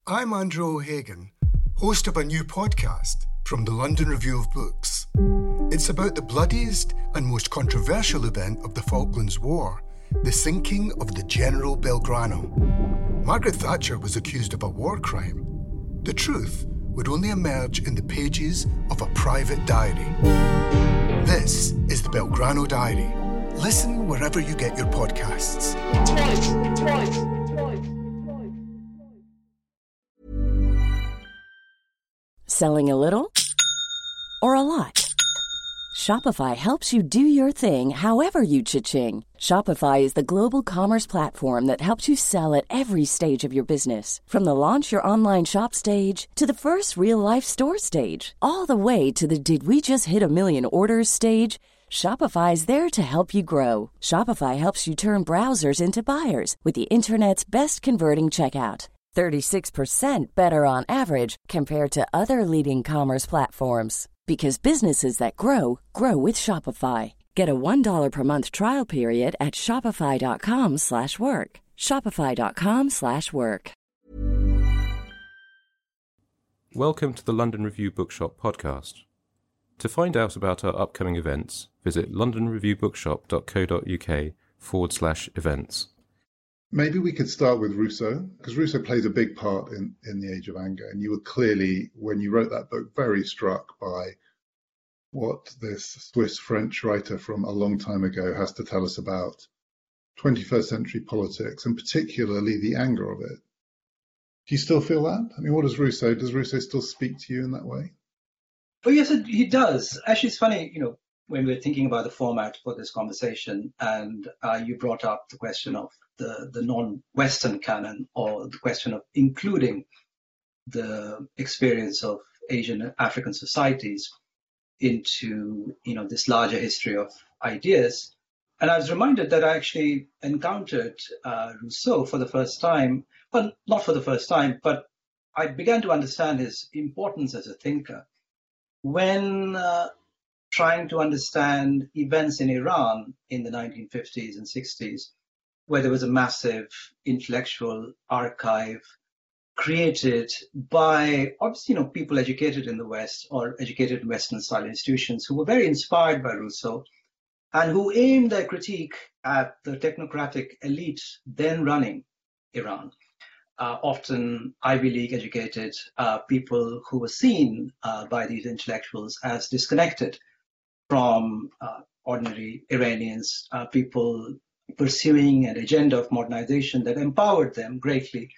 I'm Andrew O'Hagan, host of a new podcast from the London Review of Books. It's about the bloodiest and most controversial event of the Falklands War, the sinking of the General Belgrano. Margaret Thatcher was accused of a war crime. The truth would only emerge in the pages of a private diary. This is the Belgrano Diary. Listen wherever you get your podcasts. Twice. Selling a little or a lot? Shopify helps you do your thing however you cha-ching. Shopify is the global commerce platform that helps you sell at every stage of your business. From the launch your online shop stage to the first real-life store stage, all the way to the did we just hit a million orders stage. Shopify is there to help you grow. Shopify helps you turn browsers into buyers with the internet's best converting checkout. 36% better on average compared to other leading commerce platforms. Because businesses that grow with Shopify. Get a $1 per month trial period at shopify.com/work. Shopify.com/work. Welcome to the London Review Bookshop podcast. To find out about our upcoming events, visit londonreviewbookshop.co.uk/events. Maybe we could start with Rousseau, because Rousseau plays a big part in The Age of Anger. And you were clearly, when you wrote that book, very struck by what this Swiss-French writer from a long time ago has to tell us about 21st century politics, and particularly the anger of it. Do you still feel that? I mean, does Rousseau still speak to you in that way? Oh, yes, he does. Actually, it's funny, when we were thinking about the format for this conversation, and you brought up the question of the non-Western canon, or the question of including the experience of Asian African societies into, this larger history of ideas. And I was reminded that I actually encountered Rousseau for the first time. Well, not for the first time, but I began to understand his importance as a thinker when trying to understand events in Iran in the 1950s and 60s, where there was a massive intellectual archive created by, obviously, people educated in the West or educated in Western-style institutions who were very inspired by Rousseau and who aimed their critique at the technocratic elite then running Iran. Often Ivy League educated people who were seen by these intellectuals as disconnected from ordinary Iranians, people pursuing an agenda of modernization that empowered them greatly,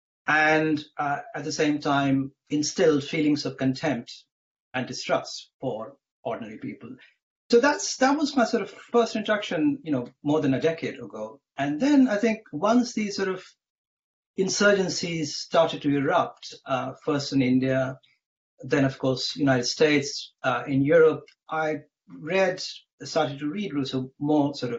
and at the same time instilled feelings of contempt and distrust for ordinary people. So that was my sort of first introduction, more than a decade ago. And then I think once these sort of insurgencies started to erupt, first in India, then of course United States, in Europe, I started to read Rousseau more sort of,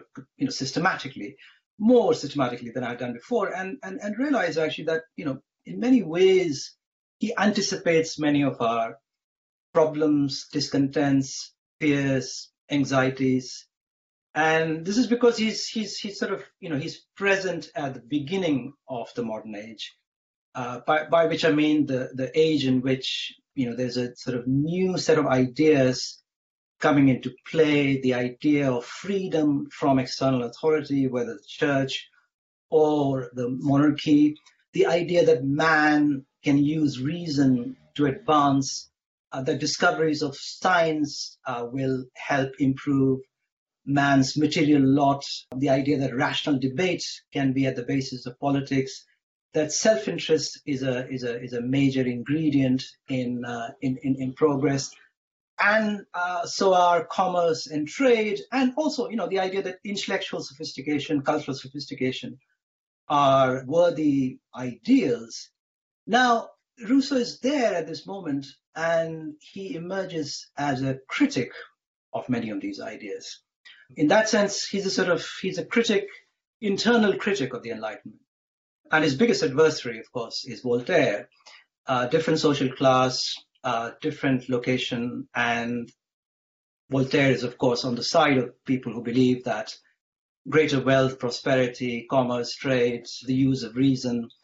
more systematically than I'd done before, and realized actually that, in many ways, he anticipates many of our problems, discontents, fears, anxieties. And this is because he's sort of, he's present at the beginning of the modern age, by which I mean the age in which, there's a sort of new set of ideas coming into play, the idea of freedom from external authority, whether the church or the monarchy, the idea that man can use reason to advance, the discoveries of science will help improve man's material lot, the idea that rational debate can be at the basis of politics, that self-interest is a major ingredient in progress. And so are commerce and trade, and also, the idea that intellectual sophistication, cultural sophistication are worthy ideals. Now, Rousseau is there at this moment, and he emerges as a critic of many of these ideas. In that sense, he's a critic, internal critic of the Enlightenment. And his biggest adversary, of course, is Voltaire, different social class, different location, and Voltaire is, of course, on the side of people who believe that greater wealth, prosperity, commerce, trade, the use of reason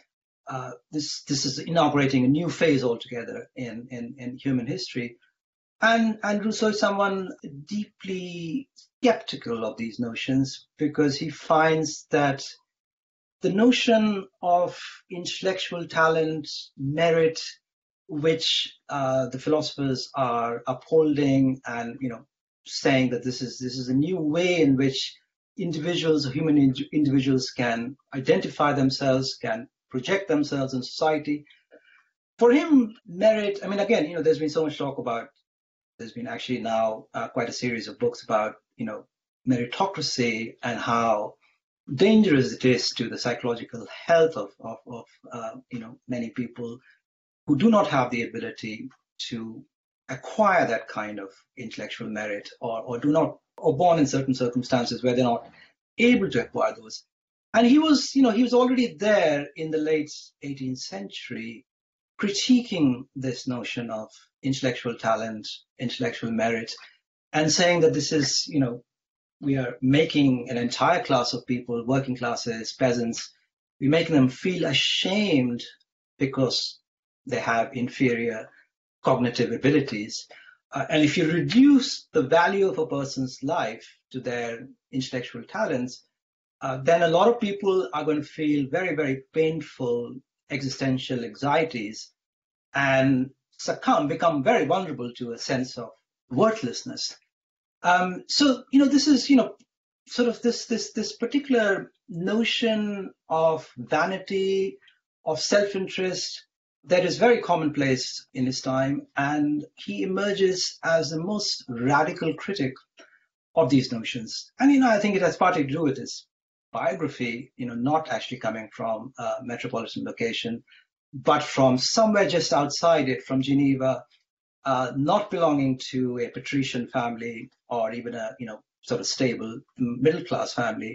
this is inaugurating a new phase altogether in human history. And Rousseau is someone deeply skeptical of these notions because he finds that the notion of intellectual talent, merit, which the philosophers are upholding and saying that this is a new way in which human individuals can identify themselves, can project themselves in society. For him, merit, I mean, again, there's been so much talk about, there's been actually now quite a series of books about, meritocracy and how dangerous it is to the psychological health of many people who do not have the ability to acquire that kind of intellectual merit or born in certain circumstances where they're not able to acquire those. And he was already there in the late 18th century critiquing this notion of intellectual talent, intellectual merit, and saying that this is, we are making an entire class of people, working classes, peasants, we're making them feel ashamed because they have inferior cognitive abilities. And if you reduce the value of a person's life to their intellectual talents, then a lot of people are going to feel very, very painful existential anxieties and become very vulnerable to a sense of worthlessness. So, this is, sort of this particular notion of vanity, of self-interest that is very commonplace in his time. And he emerges as the most radical critic of these notions. And, I think it has partly to do with his biography, not actually coming from a metropolitan location, but from somewhere just outside it, from Geneva, not belonging to a patrician family or even a, sort of stable middle-class family,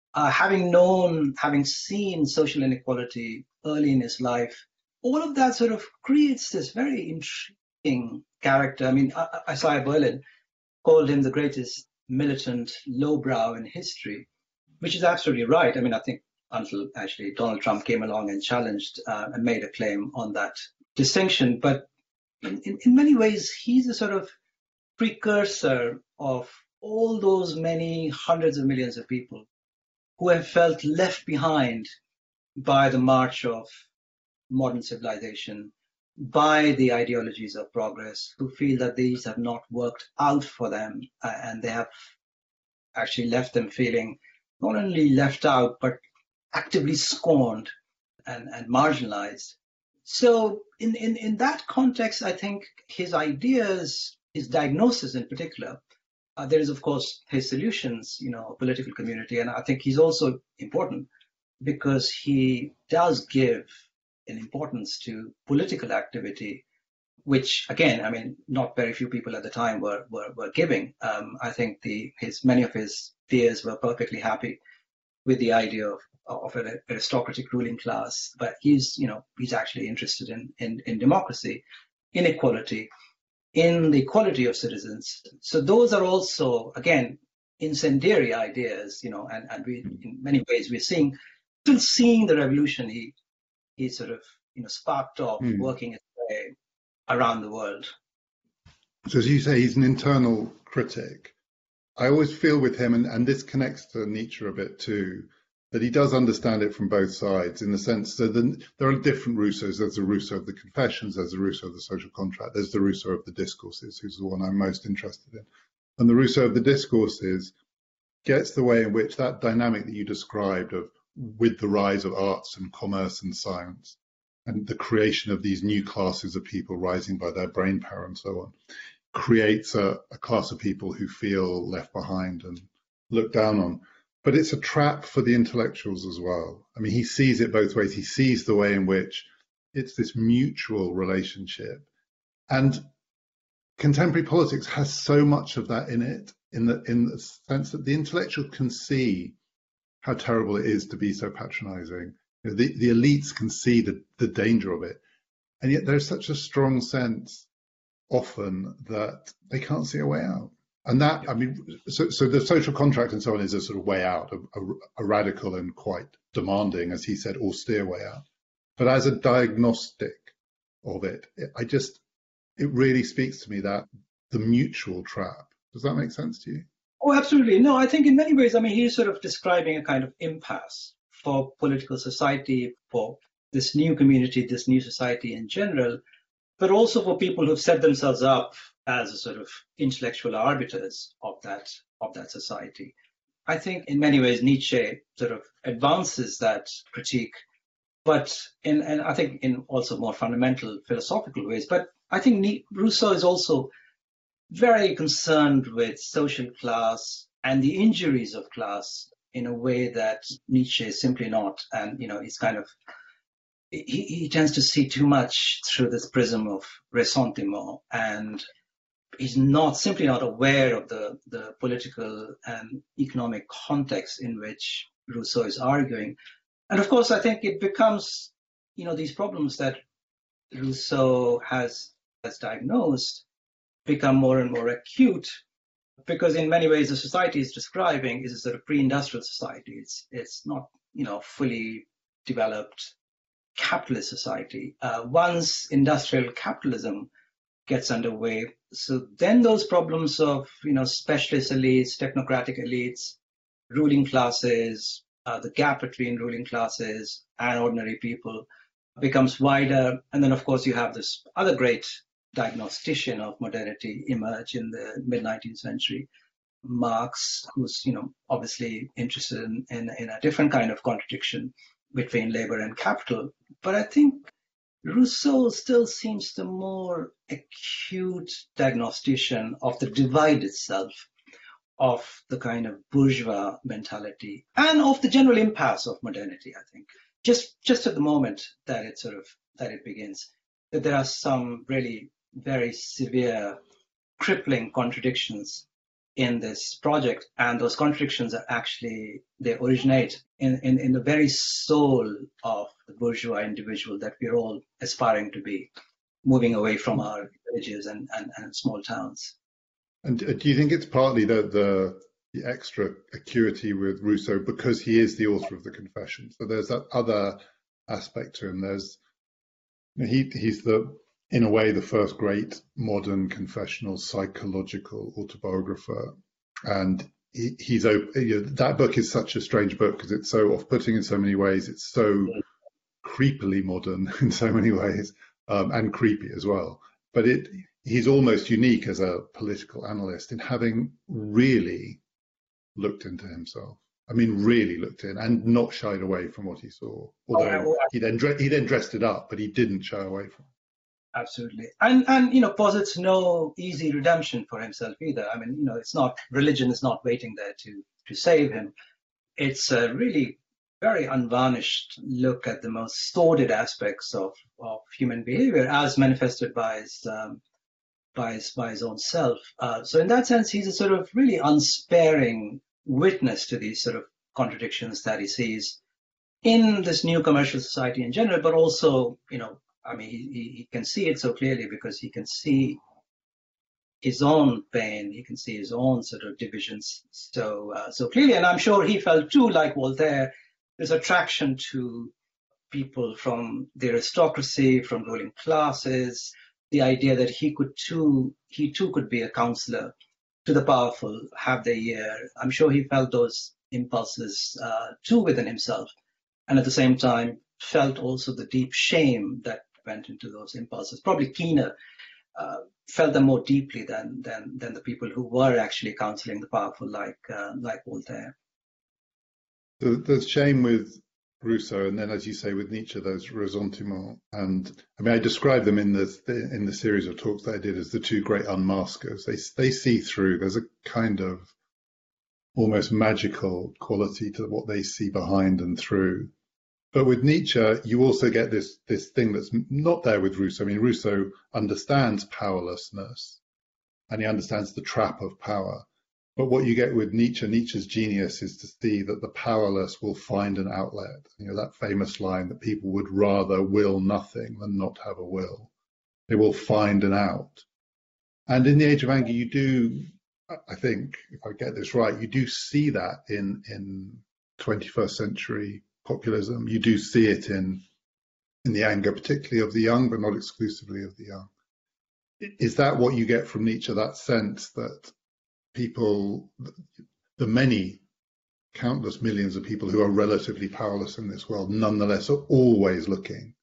having seen social inequality early in his life. All of that sort of creates this very intriguing character. I mean, Isaiah Berlin called him the greatest militant lowbrow in history, which is absolutely right. I mean, I think until actually Donald Trump came along and challenged and made a claim on that distinction. But in many ways, he's a sort of precursor of all those many hundreds of millions of people who have felt left behind by the march of modern civilization, by the ideologies of progress, who feel that these have not worked out for them, and they have actually left them feeling not only left out, but actively scorned and marginalized. So in that context, I think his ideas, his diagnosis in particular, there is, of course, his solutions, political community. And I think he's also important because he does give an importance to political activity, which, again, I mean, not very few people at the time were giving. I think many of his peers were perfectly happy with the idea of an aristocratic ruling class, but he's actually interested in democracy, in equality, in the equality of citizens. So those are also, again, incendiary ideas, and we, in many ways, we're still seeing the revolution he sort of, sparked off, working its way around the world. So as you say, he's an internal critic. I always feel with him, and this connects to Nietzsche a bit too, that he does understand it from both sides, in the sense that there are different Rousseaus. There's the Rousseau of the Confessions, there's the Rousseau of the Social Contract, there's the Rousseau of the Discourses, who's the one I'm most interested in. And the Rousseau of the Discourses gets the way in which that dynamic that you described of with the rise of arts and commerce and science and the creation of these new classes of people rising by their brain power and so on, creates a class of people who feel left behind and looked down on. But it's a trap for the intellectuals as well. I mean, he sees it both ways. He sees the way in which it's this mutual relationship. And contemporary politics has so much of that in it, in the sense that the intellectual can see how terrible it is to be so patronizing. The elites can see the danger of it. And yet there's such a strong sense often that they can't see a way out. And that, I mean, so the Social Contract and so on is a sort of way out, a radical and quite demanding, as he said, austere way out. But as a diagnostic of it, it really speaks to me that the mutual trap. Does that make sense to you? Oh, absolutely. No, I think in many ways, I mean, he's sort of describing a kind of impasse for political society, for this new community, this new society in general, but also for people who've set themselves up as a sort of intellectual arbiters of that society. I think in many ways Nietzsche sort of advances that critique, but and I think in also more fundamental philosophical ways. But I think Rousseau is also very concerned with social class and the injuries of class in a way that Nietzsche is simply not. And, he's kind of, he tends to see too much through this prism of ressentiment, and he's simply not aware of the political and economic context in which Rousseau is arguing. And of course, I think it becomes, these problems that Rousseau has diagnosed become more and more acute, because in many ways the society he's describing is a sort of pre-industrial society. It's not, fully developed capitalist society. Once industrial capitalism gets underway, so then those problems of, specialist elites, technocratic elites, ruling classes, the gap between ruling classes and ordinary people becomes wider. And then, of course, you have this other great diagnostician of modernity emerge in the mid-19th century, Marx, who's obviously interested in a different kind of contradiction between labor and capital. But I think Rousseau still seems the more acute diagnostician of the divide itself, of the kind of bourgeois mentality, and of the general impasse of modernity. I think just at the moment that it begins, that there are some really very severe, crippling contradictions in this project, and those contradictions are actually, they originate in the very soul of the bourgeois individual that we're all aspiring to be, moving away from our villages and small towns. And do you think it's partly the extra acuity with Rousseau because he is the author of the Confessions? So there's that other aspect to him. He's in a way, the first great modern confessional psychological autobiographer. And that book is such a strange book because it's so off-putting in so many ways. It's so creepily modern in so many ways, and creepy as well. But he's almost unique as a political analyst in having really looked into himself. I mean, really looked in and not shied away from what he saw. Although he then dressed it up, but he didn't shy away from it. Absolutely. And posits no easy redemption for himself either. I mean, religion is not waiting there to save him. It's a really very unvarnished look at the most sordid aspects of human behavior as manifested by his own self. So in that sense, he's a sort of really unsparing witness to these sort of contradictions that he sees in this new commercial society in general, but also, he can see it so clearly because he can see his own pain, he can see his own sort of divisions so clearly. And I'm sure he felt too, like Voltaire, this attraction to people from the aristocracy, from ruling classes, the idea that he too could be a counselor to the powerful, have their ear. I'm sure he felt those impulses too within himself. And at the same time, felt also the deep shame that went into those impulses, probably keener, felt them more deeply than the people who were actually counseling the powerful, like Voltaire. There's shame with Rousseau, and then, as you say, with Nietzsche, there's ressentiment. And I mean, I describe them in the series of talks that I did as the two great unmaskers. They see through. There's a kind of almost magical quality to what they see behind and through. But with Nietzsche, you also get this thing that's not there with Rousseau. I mean, Rousseau understands powerlessness, and he understands the trap of power. But what you get with Nietzsche's genius is to see that the powerless will find an outlet. That famous line that people would rather will nothing than not have a will. They will find an out. And in the Age of Anger, you do, I think, if I get this right, you do see that in 21st century populism. You do see it in in the anger, particularly of the young, but not exclusively of the young. Is that what you get from Nietzsche, that sense that people, the many, countless millions of people who are relatively powerless in this world, nonetheless are always looking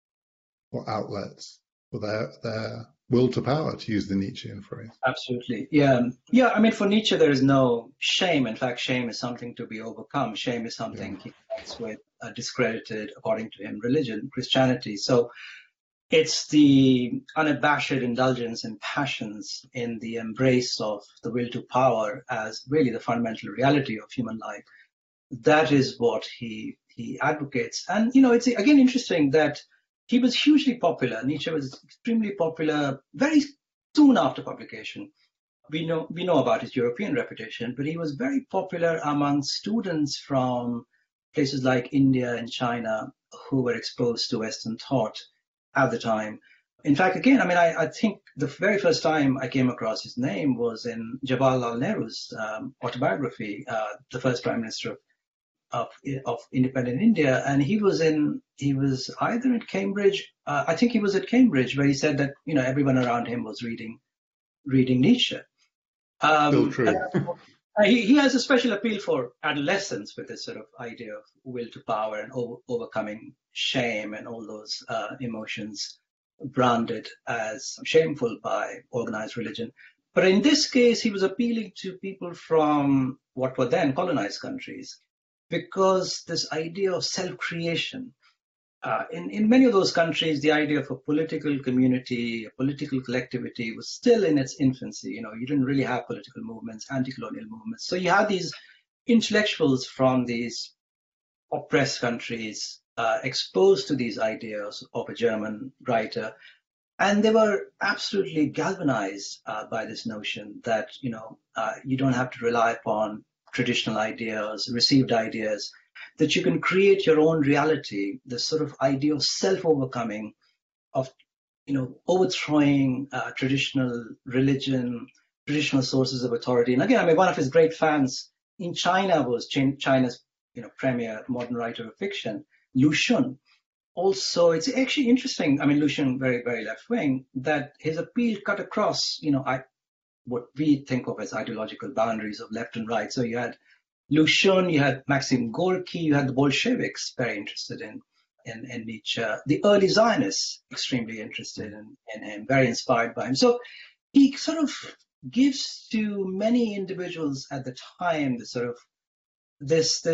for outlets for their will to power, to use the Nietzschean phrase? Absolutely. Yeah. I mean, for Nietzsche, there is no shame. In fact, shame is something to be overcome. Shame is something he connects with a discredited, according to him, religion, Christianity. So it's the unabashed indulgence in passions, in the embrace of the will to power as really the fundamental reality of human life. That is what he advocates. And, it's again interesting that he was hugely popular. Nietzsche was extremely popular very soon after publication. We know about his European reputation, but he was very popular among students from places like India and China who were exposed to Western thought at the time. In fact, again, I think the very first time I came across his name was in Jawaharlal Nehru's autobiography, the first Prime Minister of independent India, and he was either at Cambridge. I think he was at Cambridge, where he said that everyone around him was reading Nietzsche. Still true. He has a special appeal for adolescents with this sort of idea of will to power and overcoming shame and all those emotions branded as shameful by organized religion. But in this case, he was appealing to people from what were then colonized countries, because this idea of self-creation, in many of those countries, the idea of a political community, a political collectivity was still in its infancy. You didn't really have political movements, anti-colonial movements. So you had these intellectuals from these oppressed countries exposed to these ideas of a German writer, and they were absolutely galvanized by this notion that you don't have to rely upon traditional ideas, received ideas, that you can create your own reality. This sort of idea of self-overcoming, of overthrowing traditional religion, traditional sources of authority. And again, one of his great fans in China was China's premier modern writer of fiction, Lu Xun. Also, it's actually interesting. Lu Xun, very, very left wing, that his appeal cut across, what we think of as ideological boundaries of left and right. So you had Lu Xun, you had Maxim Gorky, you had the Bolsheviks very interested in Nietzsche, the early Zionists extremely interested in him, very inspired by him. So he sort of gives to many individuals at the time the sort of this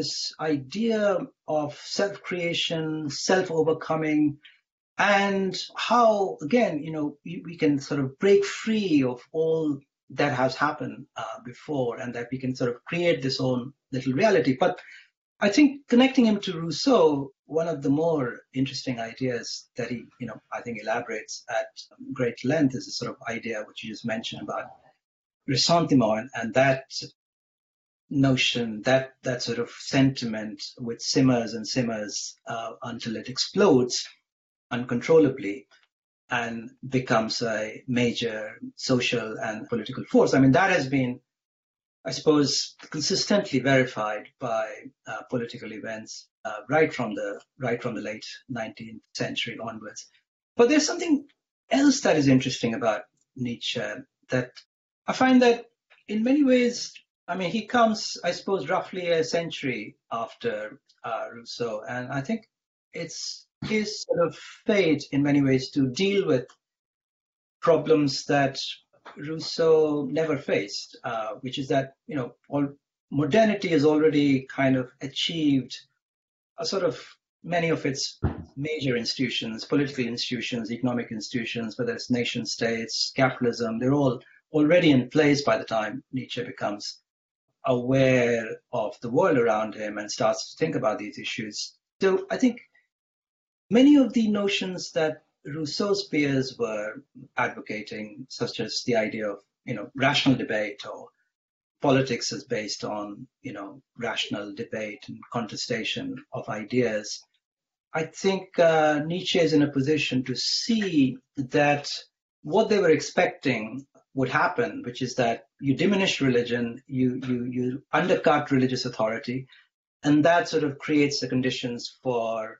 idea of self-creation, self-overcoming, and how, again, we can sort of break free of all that has happened before, and that we can sort of create this own little reality. But I think connecting him to Rousseau, one of the more interesting ideas that he, I think elaborates at great length is the sort of idea which you just mentioned about ressentiment, and that notion, that sort of sentiment which simmers and simmers until it explodes uncontrollably and becomes a major social and political force. That has been, I suppose, consistently verified by political events right from the late 19th century onwards. But there's something else that is interesting about Nietzsche, that I find that in many ways, he comes, I suppose, roughly a century after Rousseau, and I think it's his sort of fate in many ways to deal with problems that Rousseau never faced, which is that, modernity has already kind of achieved a sort of many of its major institutions, political institutions, economic institutions, whether it's nation states, capitalism, they're all already in place by the time Nietzsche becomes aware of the world around him and starts to think about these issues. So I think many of the notions that Rousseau's peers were advocating, such as the idea of, rational debate, or politics is based on, rational debate and contestation of ideas, I think Nietzsche is in a position to see that what they were expecting would happen, which is that you diminish religion, you undercut religious authority, and that sort of creates the conditions for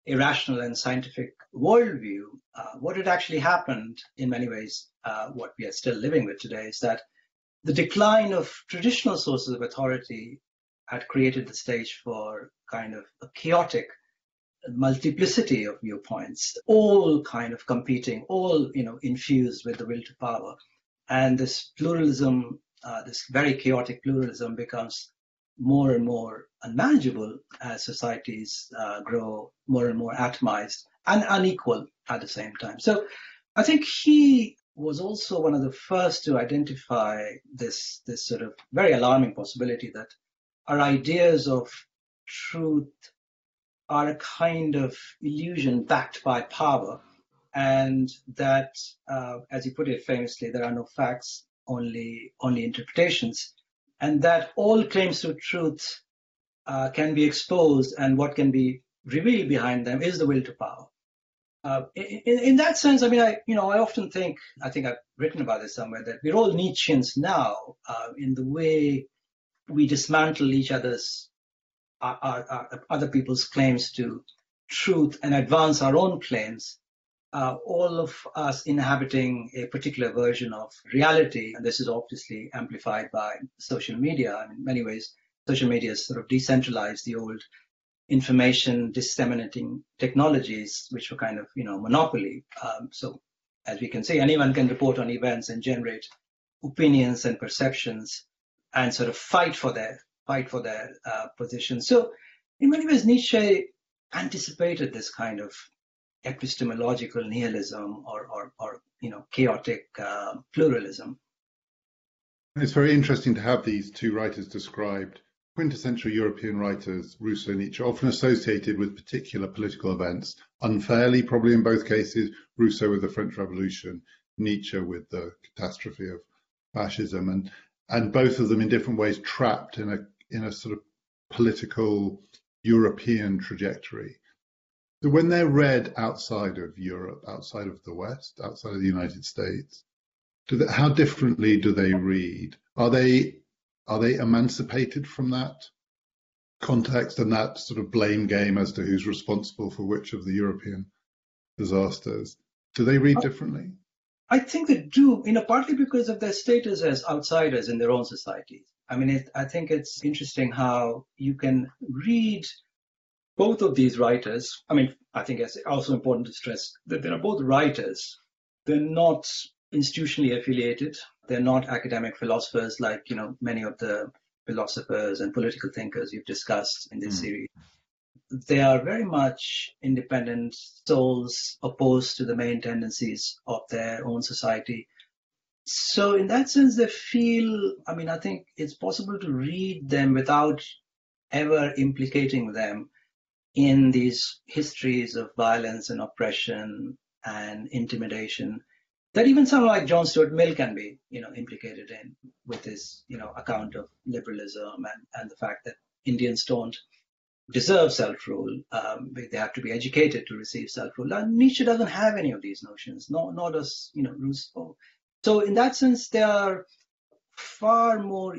irrational and scientific worldview, what had actually happened in many ways, what we are still living with today, is that the decline of traditional sources of authority had created the stage for kind of a chaotic multiplicity of viewpoints, all kind of competing, all infused with the will to power. And this pluralism, this very chaotic pluralism, becomes more and more unmanageable as societies grow more and more atomized and unequal at the same time. So I think he was also one of the first to identify this sort of very alarming possibility that our ideas of truth are a kind of illusion backed by power, and that, as he put it famously, there are no facts, only interpretations, and that all claims to truth can be exposed, and what can be revealed behind them is the will to power. In that sense, I mean, I often think, I think I've written about this somewhere, that we're all Nietzscheans now in the way we dismantle each other's, other people's claims to truth and advance our own claims. All of us inhabiting a particular version of reality, and this is obviously amplified by social media. In many ways, social media has sort of decentralized the old information disseminating technologies, which were kind of, monopoly. So as we can see, anyone can report on events and generate opinions and perceptions and sort of fight for their position. So in many ways, Nietzsche anticipated this kind of epistemological nihilism or chaotic pluralism. It's very interesting to have these two writers described, quintessential European writers, Rousseau and Nietzsche, often associated with particular political events, unfairly probably in both cases, Rousseau with the French Revolution, Nietzsche with the catastrophe of fascism, and both of them in different ways trapped in a sort of political European trajectory. So when they're read outside of Europe, outside of the West, outside of the United States, how differently do they read? Are they emancipated from that context and that sort of blame game as to who's responsible for which of the European disasters? Do they read differently? I think they do, partly because of their status as outsiders in their own societies. I mean, I think it's interesting how you can read both of these writers. I mean, I think it's also important to stress that they are both writers. They're not institutionally affiliated. They're not academic philosophers like, many of the philosophers and political thinkers you've discussed in this series. They are very much independent souls opposed to the main tendencies of their own society. So in that sense, they feel, I think it's possible to read them without ever implicating them in these histories of violence and oppression and intimidation that even someone like John Stuart Mill can be, implicated in with his, account of liberalism and the fact that Indians don't deserve self-rule. They have to be educated to receive self-rule. And Nietzsche doesn't have any of these notions, nor does, Rousseau. So in that sense, they are far more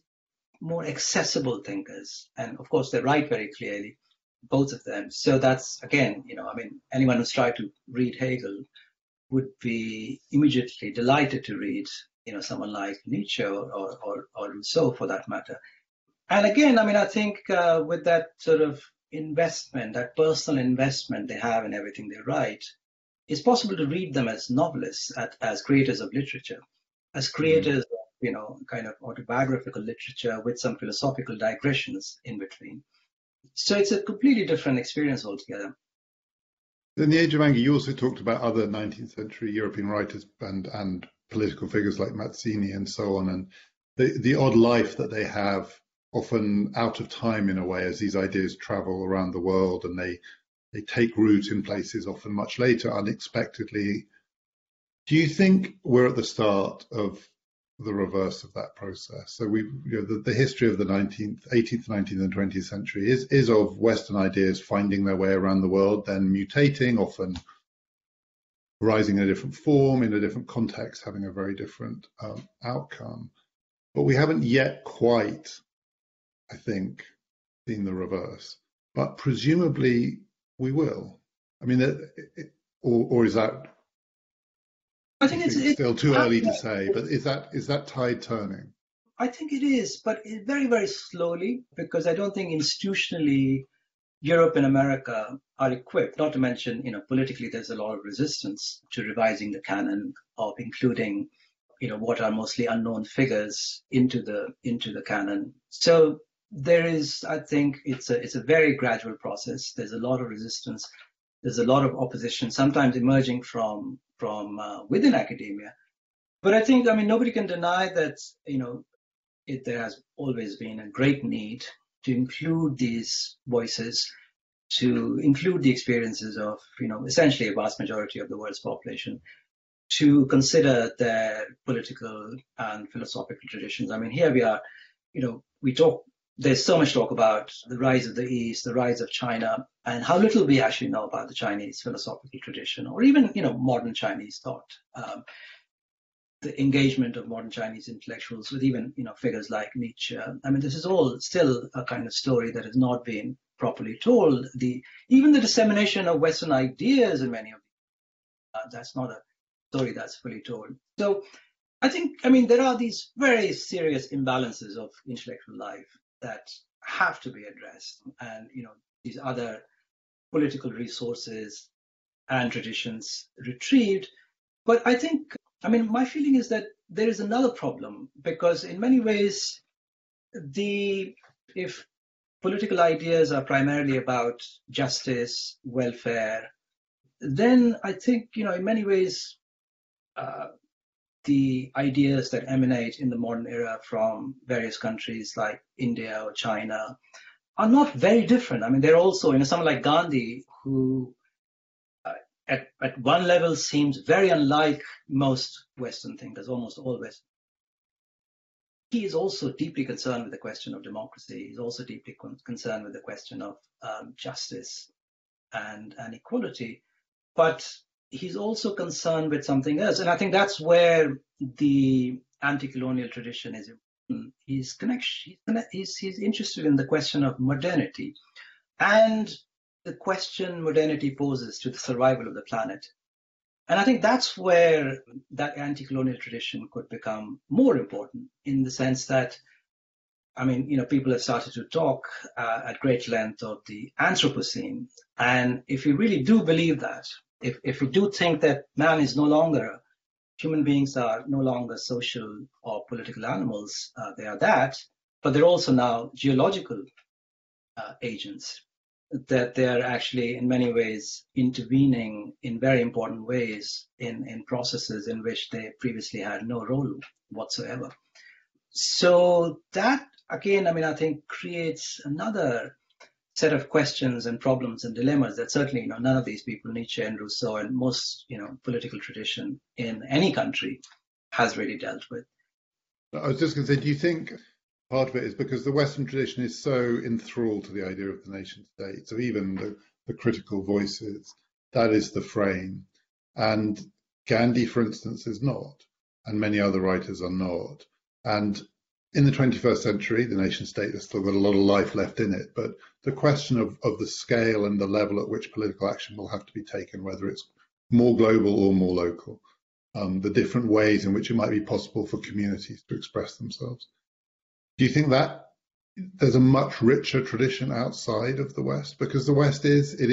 accessible thinkers. And of course, they write very clearly, both of them. So that's, again, anyone who's tried to read Hegel would be immediately delighted to read, someone like Nietzsche or Rousseau for that matter. And again, I think with that sort of investment, that personal investment they have in everything they write, it's possible to read them as novelists, as creators of literature, as creators of, kind of autobiographical literature with some philosophical digressions in between. So it's a completely different experience altogether. In The Age of Anger, you also talked about other 19th century European writers and political figures like Mazzini and so on, and the odd life that they have, often out of time in a way, as these ideas travel around the world and they take root in places often much later, unexpectedly. Do you think we're at the start of the reverse of that process? So the history of the 18th, 19th, and 20th century is of Western ideas finding their way around the world, then mutating, often rising in a different form, in a different context, having a very different outcome. But we haven't yet quite, I think, seen the reverse. But presumably we will. I mean, or is that? I think it's still too early to say, but is that tide turning? I think it is, but very, very slowly, because I don't think institutionally Europe and America are equipped, not to mention, politically there's a lot of resistance to revising the canon of including, what are mostly unknown figures into the canon. So there is, I think it's a very gradual process. There's a lot of resistance. There's a lot of opposition, sometimes emerging from within academia. But I think, nobody can deny that, there has always been a great need to include these voices, to include the experiences of, essentially a vast majority of the world's population, to consider their political and philosophical traditions. Here we are, there's so much talk about the rise of the East, the rise of China, and how little we actually know about the Chinese philosophical tradition, or even, modern Chinese thought. The engagement of modern Chinese intellectuals with even, figures like Nietzsche. This is all still a kind of story that has not been properly told. Even the dissemination of Western ideas in many of them, that's not a story that's fully told. So I think, there are these very serious imbalances of intellectual life that have to be addressed, and these other political resources and traditions retrieved. But I think, my feeling is that there is another problem, because in many ways, if political ideas are primarily about justice, welfare, then I think, in many ways, the ideas that emanate in the modern era from various countries like India or China are not very different. They're also, someone like Gandhi, who at one level seems very unlike most Western thinkers, almost all Western. He is also deeply concerned with the question of democracy. He's also deeply concerned with the question of justice and equality. But he's also concerned with something else. And I think that's where the anti-colonial tradition is important. He's interested in the question of modernity and the question modernity poses to the survival of the planet. And I think that's where that anti-colonial tradition could become more important, in the sense that, people have started to talk at great length of the Anthropocene. And if you really do believe that, if we do think that human beings are no longer social or political animals, they are that, but they're also now geological agents, that they're actually in many ways intervening in very important ways in processes in which they previously had no role whatsoever. So that, again, I think creates another set of questions and problems and dilemmas that certainly, none of these people, Nietzsche and Rousseau and most, political tradition in any country has really dealt with. I was just going to say, do you think part of it is because the Western tradition is so enthralled to the idea of the nation state, so even the critical voices, that is the frame. And Gandhi, for instance, is not, and many other writers are not. And in the 21st century, the nation state has still got a lot of life left in it, but the question of the scale and the level at which political action will have to be taken, whether it's more global or more local, the different ways in which it might be possible for communities to express themselves. Do you think that there's a much richer tradition outside of the West? Because the West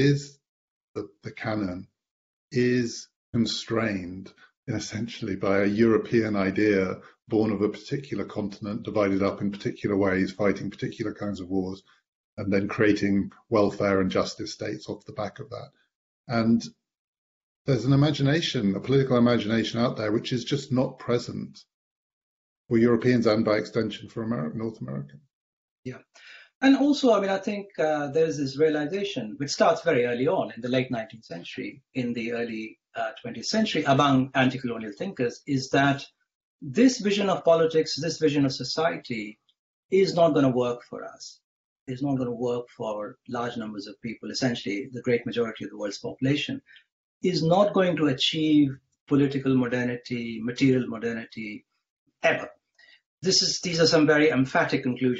the canon is constrained essentially by a European idea born of a particular continent, divided up in particular ways, fighting particular kinds of wars, and then creating welfare and justice states off the back of that. And there's an imagination, a political imagination out there, which is just not present for Europeans and by extension for North Americans. Yeah. And also, I think there's this realization, which starts very early on in the late 19th century, in the early 20th century, among anti-colonial thinkers, is that this vision of politics, this vision of society is not going to work for us. It's not going to work for large numbers of people. Essentially, the great majority of the world's population is not going to achieve political modernity, material modernity, ever. These are some very emphatic conclusions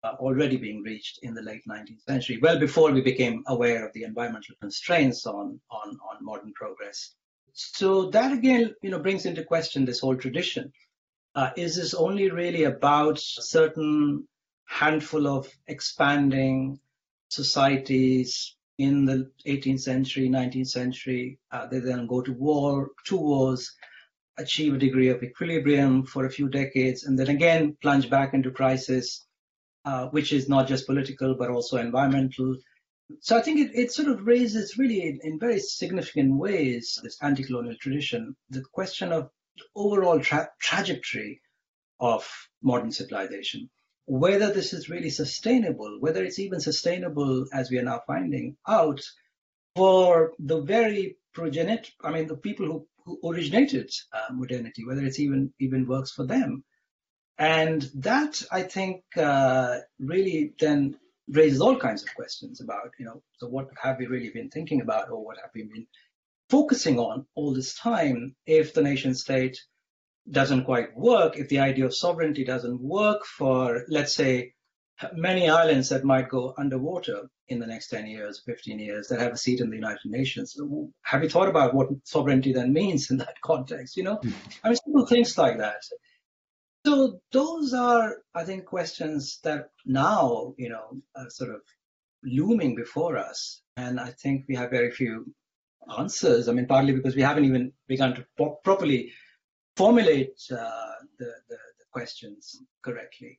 already being reached in the late 19th century, well before we became aware of the environmental constraints on modern progress. So that again, brings into question this whole tradition. Is this only really about a certain handful of expanding societies in the 18th century, 19th century? They then go to war, two wars, achieve a degree of equilibrium for a few decades, and then again plunge back into crisis, which is not just political but also environmental. So I think it sort of raises really in very significant ways this anti-colonial tradition, the question of the overall trajectory of modern civilization, whether this is really sustainable, whether it's even sustainable as we are now finding out for the very the people who originated modernity, whether it's even works for them. And that, I think, really then raises all kinds of questions about, so what have we really been thinking about, or what have we been focusing on all this time if the nation state doesn't quite work, if the idea of sovereignty doesn't work for, let's say, many islands that might go underwater in the next 10 years, 15 years, that have a seat in the United Nations. Have you thought about what sovereignty then means in that context? Simple things like that. So those are, I think, questions that now, are sort of looming before us. And I think we have very few answers. Partly because we haven't even begun to properly formulate the questions correctly.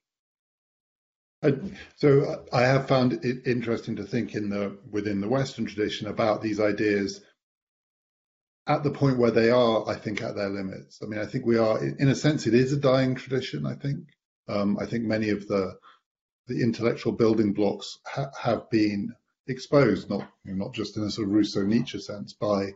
So I have found it interesting to think within the Western tradition about these ideas at the point where they are, I think, at their limits. I think we are, in a sense, it is a dying tradition, I think. I think many of the intellectual building blocks have been exposed, not just in a sort of Rousseau-Nietzsche sense, by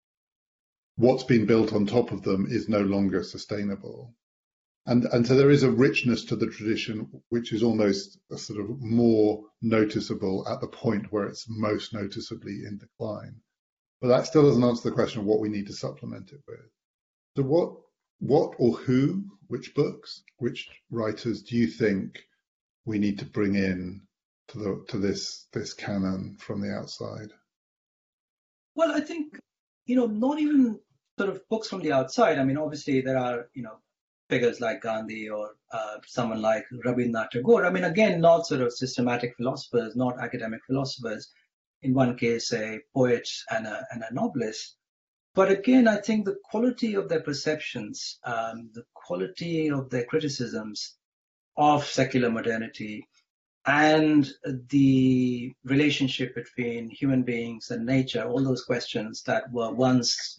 what's been built on top of them is no longer sustainable. And so there is a richness to the tradition which is almost a sort of more noticeable at the point where it's most noticeably in decline. But that still doesn't answer the question of what we need to supplement it with. So what or who, which books, which writers do you think we need to bring in to this canon from the outside? Well, I think, not even sort of books from the outside. Obviously there are, figures like Gandhi or someone like Rabindranath Tagore. Again, not sort of systematic philosophers, not academic philosophers. In one case, a poet and a novelist. But again, I think the quality of their perceptions, the quality of their criticisms of secular modernity, and the relationship between human beings and nature, all those questions that were once,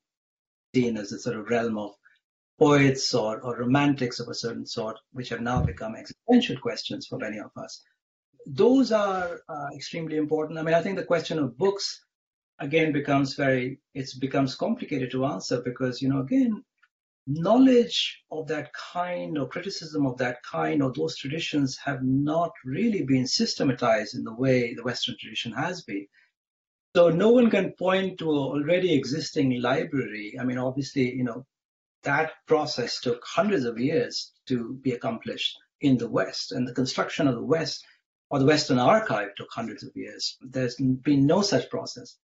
seen as a sort of realm of poets or romantics of a certain sort, which have now become existential questions for many of us. Those are extremely important. I think the question of books, again, becomes complicated to answer because, again, knowledge of that kind or criticism of that kind or those traditions have not really been systematized in the way the Western tradition has been. So no one can point to an already existing library. Obviously, that process took hundreds of years to be accomplished in the West, and the construction of the West or the Western archive took hundreds of years. There's been no such process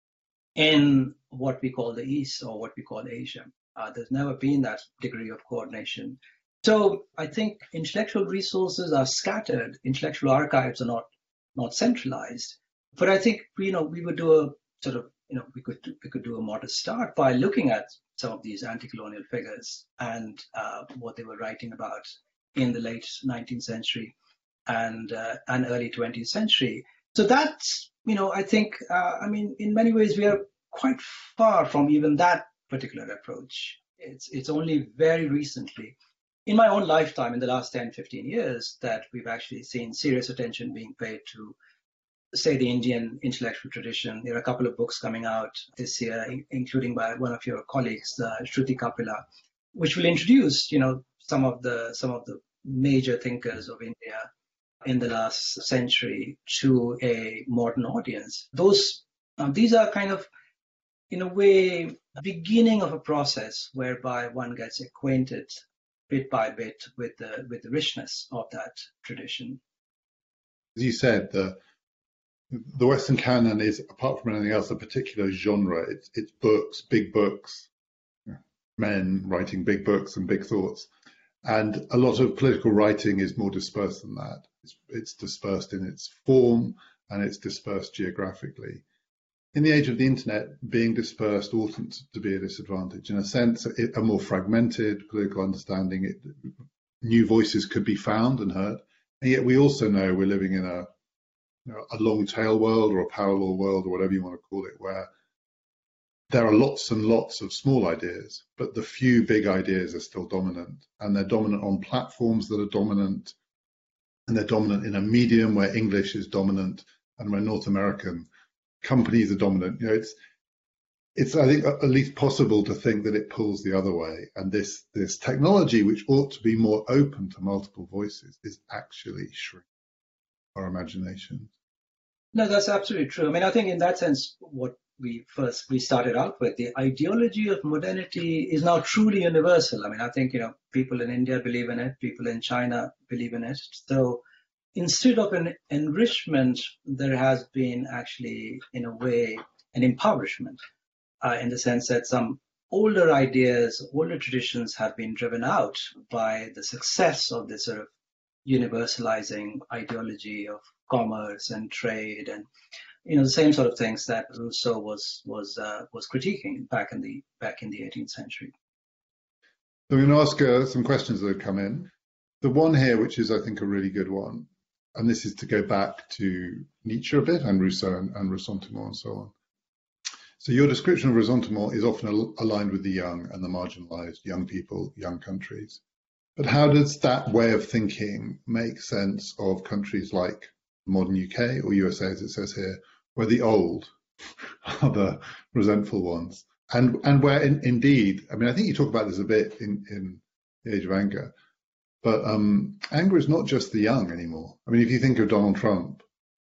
in what we call the East or what we call Asia. There's never been that degree of coordination. So I think intellectual resources are scattered. Intellectual archives are not centralized. But I think, we would do a sort of, we could do a modest start by looking at some of these anti-colonial figures and what they were writing about in the late 19th century and early 20th century. So that's, I think, in many ways we are quite far from even that particular approach. It's only very recently, in my own lifetime, in the last 10, 15 years, that we've actually seen serious attention being paid to, say, the Indian intellectual tradition. There are a couple of books coming out this year, including by one of your colleagues, Shruti Kapila, which will introduce, some of the major thinkers of India in the last century to a modern audience. These are kind of, in a way, beginning of a process whereby one gets acquainted bit by bit with the richness of that tradition. As you said, the Western canon is, apart from anything else, a particular genre. It's books, big books, men writing big books and big thoughts. And a lot of political writing is more dispersed than that. It's dispersed in its form and it's dispersed geographically. In the age of the internet, being dispersed oughtn't to be a disadvantage. In a sense, a more fragmented political understanding, new voices could be found and heard. And yet we also know we're living in a long tail world or a parallel world or whatever you want to call it, where there are lots and lots of small ideas, but the few big ideas are still dominant, and they're dominant on platforms that are dominant, and they're dominant in a medium where English is dominant and where North American companies are dominant. It's I think at least possible to think that it pulls the other way, and this technology, which ought to be more open to multiple voices, is actually shrinking our imagination. No, that's absolutely true. I mean, I think in that sense, what we started out with, the ideology of modernity is now truly universal. I mean, I think, people in India believe in it, people in China believe in it. So instead of an enrichment, there has been actually, in a way, an impoverishment, in the sense that some older ideas, older traditions have been driven out by the success of this sort of universalizing ideology of commerce and trade and the same sort of things that Rousseau was critiquing back in the 18th century. So I'm going to ask some questions that have come in. The one here, which is I think a really good one, and this is to go back to Nietzsche a bit and Rousseau and Ressentiment and so on. So your description of Ressentiment is often aligned with the young and the marginalized, young people, young countries. But how does that way of thinking make sense of countries like modern UK or USA, as it says here, where the old are the resentful ones, and where indeed, I mean, I think you talk about this a bit in The Age of Anger, but anger is not just the young anymore. I mean, if you think of Donald Trump,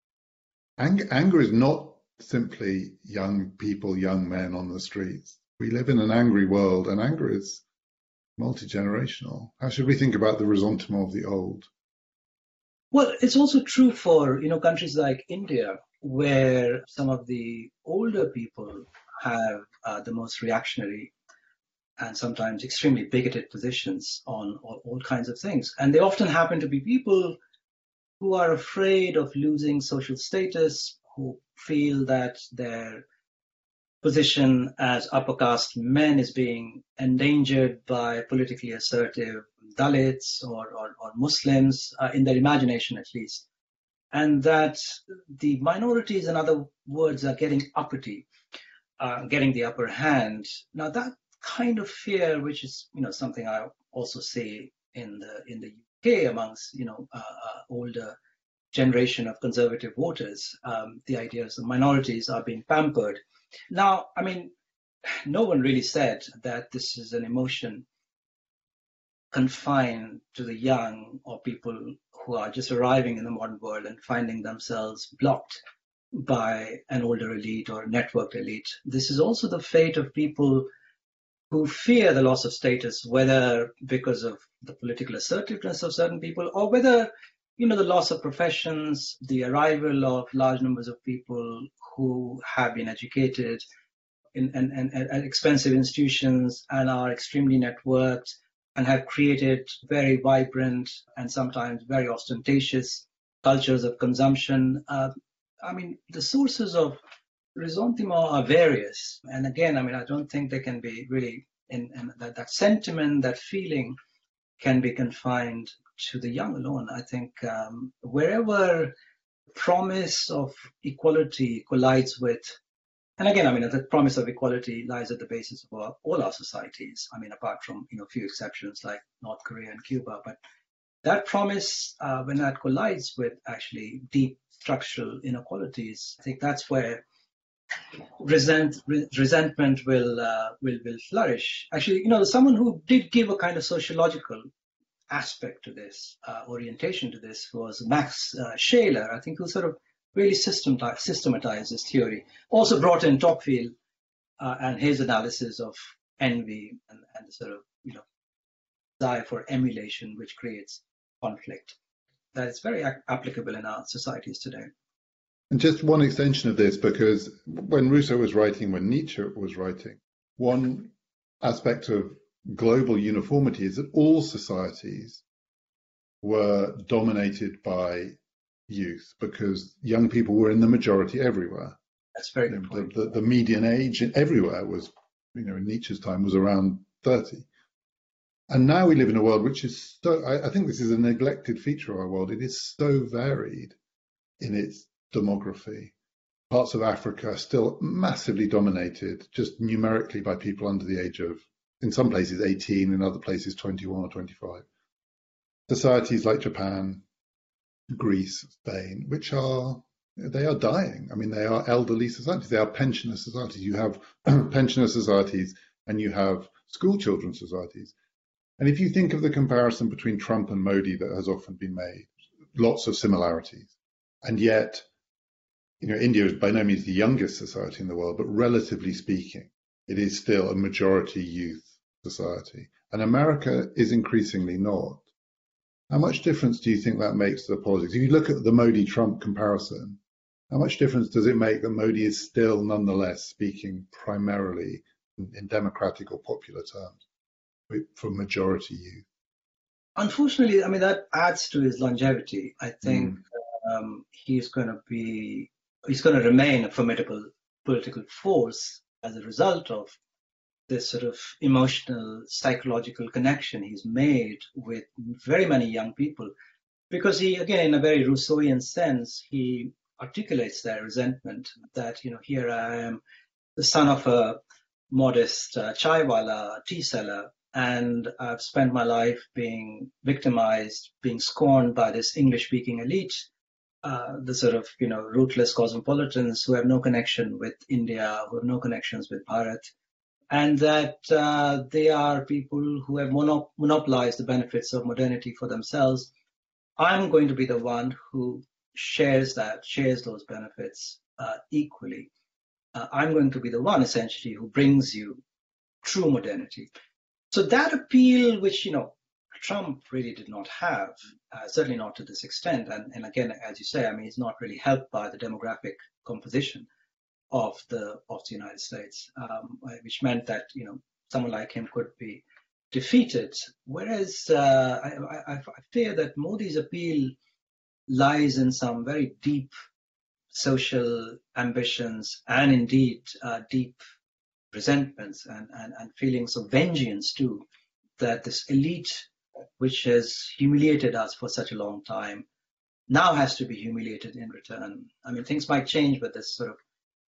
anger is not simply young people, young men on the streets. We live in an angry world, and anger is multi-generational. How should we think about the ressentiment of the old? Well, it's also true for countries like India, where some of the older people have the most reactionary and sometimes extremely bigoted positions on all kinds of things. And they often happen to be people who are afraid of losing social status, who feel that their position as upper caste men is being endangered by politically assertive Dalits or Muslims, in their imagination at least, and that the minorities, in other words, are getting uppity, getting the upper hand. Now that kind of fear, which is something I also see in the UK amongst older generation of conservative voters, the idea is the minorities are being pampered. Now, I mean, no one really said that this is an emotion confined to the young or people who are just arriving in the modern world and finding themselves blocked by an older elite or a networked elite. This is also the fate of people who fear the loss of status, whether because of the political assertiveness of certain people or whether the loss of professions, the arrival of large numbers of people who have been educated in expensive institutions and are extremely networked and have created very vibrant and sometimes very ostentatious cultures of consumption. I mean, the sources of ressentiment are various. And again, I mean, I don't think they can be really, and that sentiment, that feeling can be confined to the young alone. I think wherever promise of equality collides with, and again, I mean, the promise of equality lies at the basis of all our societies. I mean, apart from a few exceptions like North Korea and Cuba, but that promise, when that collides with actually deep structural inequalities, I think that's where resentment will flourish. Actually, someone who did give a kind of sociological aspect to this, orientation to this, was Max Scheler, I think, who sort of really systematized this theory. Also brought in Tocqueville and his analysis of envy and the sort of desire for emulation, which creates conflict. that is very applicable in our societies today. And just one extension of this, because when Rousseau was writing, when Nietzsche was writing, one aspect of global uniformity is that all societies were dominated by youth, because young people were in the majority everywhere. That's very good point. The median age everywhere was, in Nietzsche's time, was around 30. And now we live in a world which is so, I think this is a neglected feature of our world. It is so varied in its demography. Parts of Africa are still massively dominated, just numerically, by people under the age of, in some places, 18, in other places, 21 or 25. Societies like Japan, Greece, Spain, they are dying. I mean, they are elderly societies. They are pensioner societies. You have pensioner societies and you have school children societies. And if you think of the comparison between Trump and Modi that has often been made, lots of similarities. And yet, India is by no means the youngest society in the world, but relatively speaking, it is still a majority youth society. And America is increasingly not. How much difference do you think that makes to the politics? If you look at the Modi-Trump comparison, how much difference does it make that Modi is still nonetheless speaking primarily in democratic or popular terms for majority youth? Unfortunately, I mean, that adds to his longevity. I think he's going to remain a formidable political force as a result of this sort of emotional, psychological connection he's made with very many young people. Because he, again, in a very Rousseauian sense, he articulates their resentment that, here I am, the son of a modest chaiwala, tea seller, and I've spent my life being victimized, being scorned by this English-speaking elite, the sort of, ruthless cosmopolitans who have no connection with India, who have no connections with Bharat, and that they are people who have monopolized the benefits of modernity for themselves. I'm going to be the one who shares those benefits equally. I'm going to be the one, essentially, who brings you true modernity. So that appeal, which, Trump really did not have, certainly not to this extent. And again, as you say, I mean, he's not really helped by the demographic composition of the United States, which meant that, someone like him could be defeated. Whereas I fear that Modi's appeal lies in some very deep social ambitions and indeed deep resentments and feelings of vengeance too, that this elite, which has humiliated us for such a long time, now has to be humiliated in return. I mean, things might change with this sort of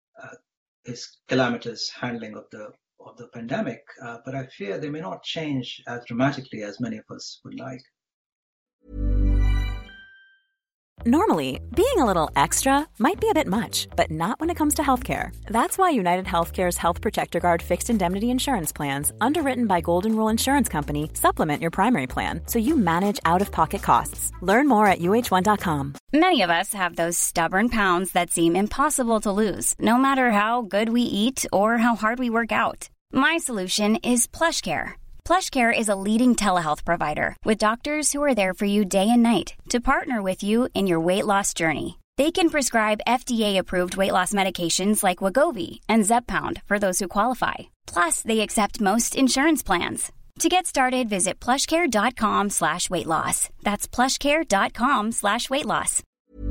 his calamitous handling of the pandemic, but I fear they may not change as dramatically as many of us would like. Normally, being a little extra might be a bit much, but not when it comes to healthcare. That's why United Healthcare's Health Protector Guard fixed indemnity insurance plans, underwritten by Golden Rule Insurance Company, supplement your primary plan so you manage out-of-pocket costs. Learn more at UH1.com. Many of us have those stubborn pounds that seem impossible to lose, no matter how good we eat or how hard we work out. My solution is PlushCare. PlushCare is a leading telehealth provider with doctors who are there for you day and night to partner with you in your weight loss journey. They can prescribe FDA-approved weight loss medications like Wegovy and Zepbound for those who qualify. Plus, they accept most insurance plans. To get started, visit plushcare.com/weightloss. That's plushcare.com/weightloss.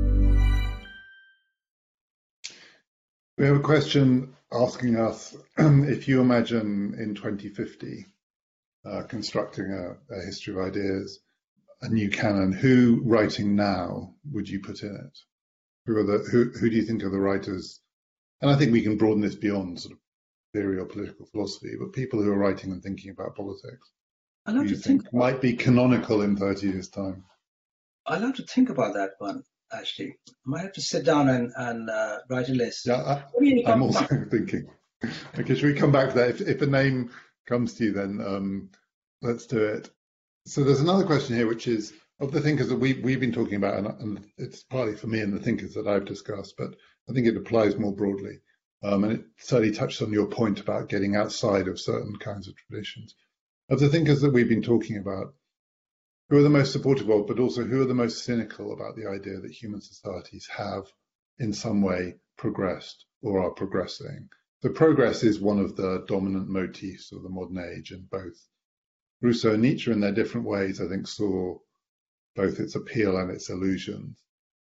We have a question asking us if you imagine in 2050 constructing a history of ideas, a new canon, who writing now would you put in it? Who do you think are the writers? And I think we can broaden this beyond sort of theory or political philosophy, but people who are writing and thinking about politics. I love to think might be canonical in 30 years' time. I love to think about that one, actually. I might have to sit down and write a list. Yeah, I'm also thinking. Okay, should we come back to that? If a name comes to you, then let's do it. So there's another question here, which is of the thinkers that we've been talking about, and it's partly for me and the thinkers that I've discussed, but I think it applies more broadly. And it certainly touches on your point about getting outside of certain kinds of traditions. Of the thinkers that we've been talking about, who are the most supportive of, but also who are the most cynical about the idea that human societies have in some way progressed or are progressing. So progress is one of the dominant motifs of the modern age, and both Rousseau and Nietzsche in their different ways, I think, saw both its appeal and its illusions.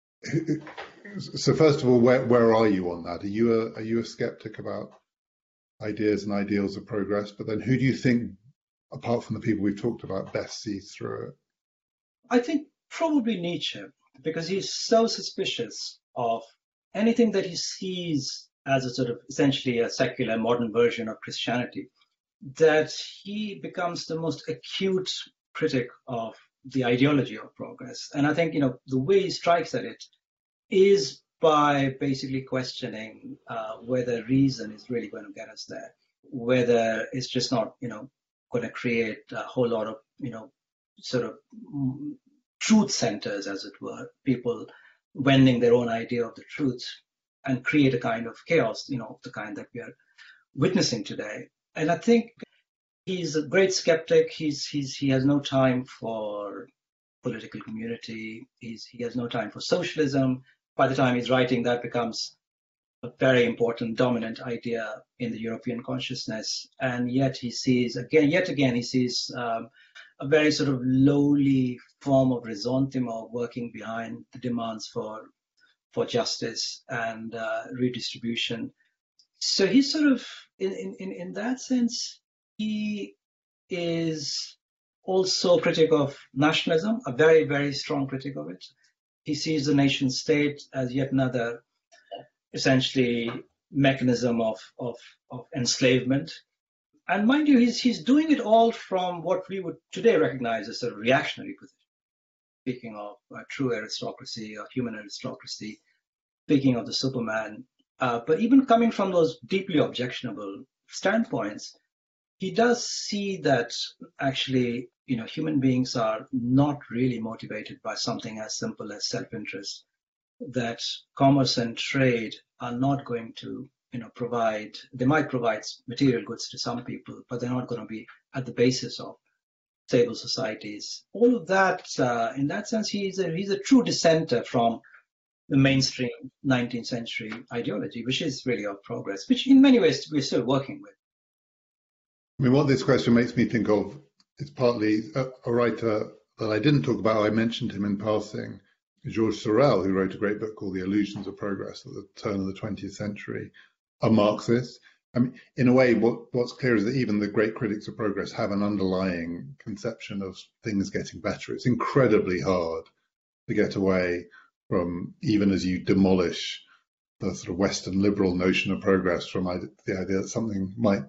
So first of all, where are you on that? Are you a skeptic about ideas and ideals of progress? But then who do you think, apart from the people we've talked about, best sees through it? I think probably Nietzsche, because he's so suspicious of anything that he sees as a sort of essentially a secular modern version of Christianity, that he becomes the most acute critic of the ideology of progress. And I think, the way he strikes at it is by basically questioning whether reason is really going to get us there, whether it's just not, going to create a whole lot of, sort of truth centers, as it were, people wending their own idea of the truth and create a kind of chaos, the kind that we are witnessing today. And I think he's a great skeptic. He has no time for political community. He has no time for socialism. By the time he's writing, that becomes a very important, dominant idea in the European consciousness. And yet he sees, yet again, he sees a very sort of lowly form of ressentiment working behind the demands for justice and redistribution. So he's sort of, in that sense, he is also a critic of nationalism, a very, very strong critic of it. He sees the nation state as yet another, essentially, mechanism of enslavement. And mind you, he's doing it all from what we would today recognize as a reactionary position. Speaking of true aristocracy or human aristocracy, speaking of the Superman, but even coming from those deeply objectionable standpoints, he does see that actually, human beings are not really motivated by something as simple as self-interest, that commerce and trade are not going to, they might provide material goods to some people, but they're not going to be at the basis of stable societies. All of that, in that sense, he's a true dissenter from the mainstream 19th century ideology, which is really of progress, which in many ways we're still working with. I mean, what this question makes me think of is partly a writer that I didn't talk about. I mentioned him in passing, Georges Sorel, who wrote a great book called The Illusions of Progress at the turn of the 20th century, a Marxist. I mean, in a way, what's clear is that even the great critics of progress have an underlying conception of things getting better. It's incredibly hard to get away from, even as you demolish the sort of Western liberal notion of progress, from the idea that something might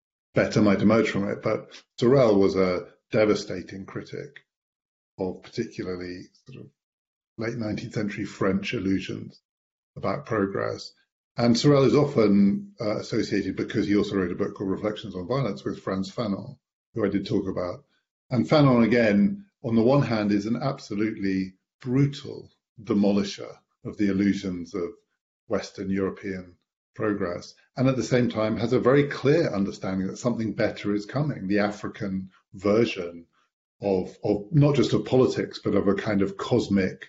emerge from it. But Sorel was a devastating critic of particularly sort of late 19th century French illusions about progress. And Sorel is often associated, because he also wrote a book called Reflections on Violence, with Frantz Fanon, who I did talk about. And Fanon, again, on the one hand, is an absolutely brutal demolisher of the illusions of Western European progress, and at the same time has a very clear understanding that something better is coming, the African version of not just of politics, but of a kind of cosmic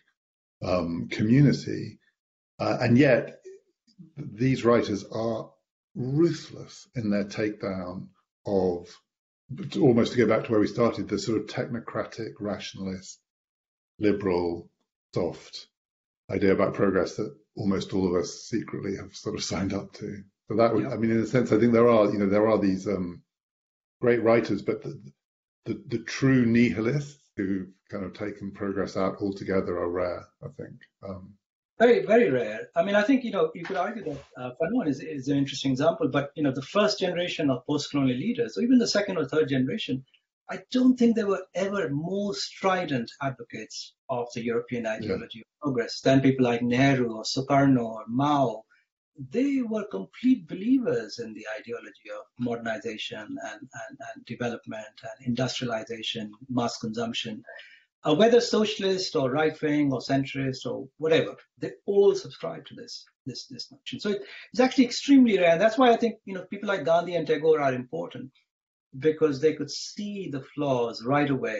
community. And yet, these writers are ruthless in their takedown of, almost to go back to where we started, the sort of technocratic, rationalist, liberal, soft idea about progress that almost all of us secretly have sort of signed up to. So that would, I mean, in a sense, I think there are these great writers, but the true nihilists who've kind of taken progress out altogether are rare, I think. Very, very rare. I mean, I think, you could argue that Fanon is an interesting example, but, the first generation of post-colonial leaders, or even the second or third generation, I don't think they were ever more strident advocates of the European ideology of progress than people like Nehru or Sukarno or Mao. They were complete believers in the ideology of modernization and development and industrialization, mass consumption. Whether socialist or right-wing or centrist or whatever, they all subscribe to this notion. So it's actually extremely rare. And that's why I think, people like Gandhi and Tagore are important, because they could see the flaws right away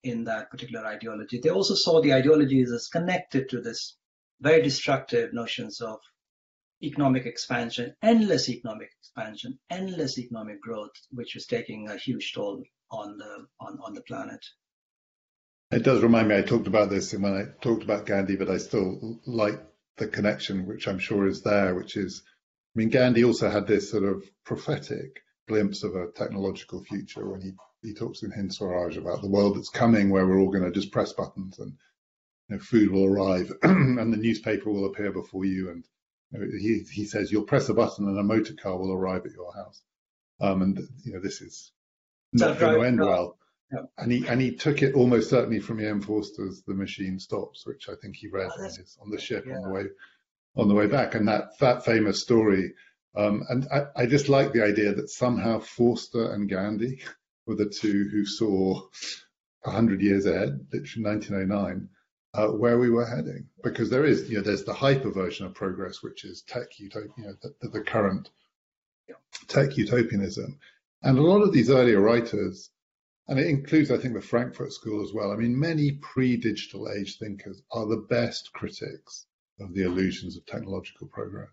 in that particular ideology. They also saw the ideologies as connected to this very destructive notions of economic expansion, endless economic growth, which was taking a huge toll on the planet. It does remind me, I talked about this when I talked about Gandhi, but I still like the connection, which I'm sure is there, which is, I mean, Gandhi also had this sort of prophetic glimpse of a technological future when he talks in Hind Swaraj about the world that's coming, where we're all going to just press buttons and food will arrive and the newspaper will appear before you. And he says you'll press a button and a motor car will arrive at your house. And this is not going to end well. Yeah. And he took it almost certainly from E.M. Forster's The Machine Stops, which I think he read on the ship on the way back. And that famous story. And I just like the idea that somehow Forster and Gandhi were the two who saw 100 years ahead, literally 1909, where we were heading. Because there's the hyper version of progress, which is tech utopia, the current tech utopianism. And a lot of these earlier writers, and it includes, I think, the Frankfurt School as well. I mean, many pre-digital age thinkers are the best critics of the illusions of technological progress.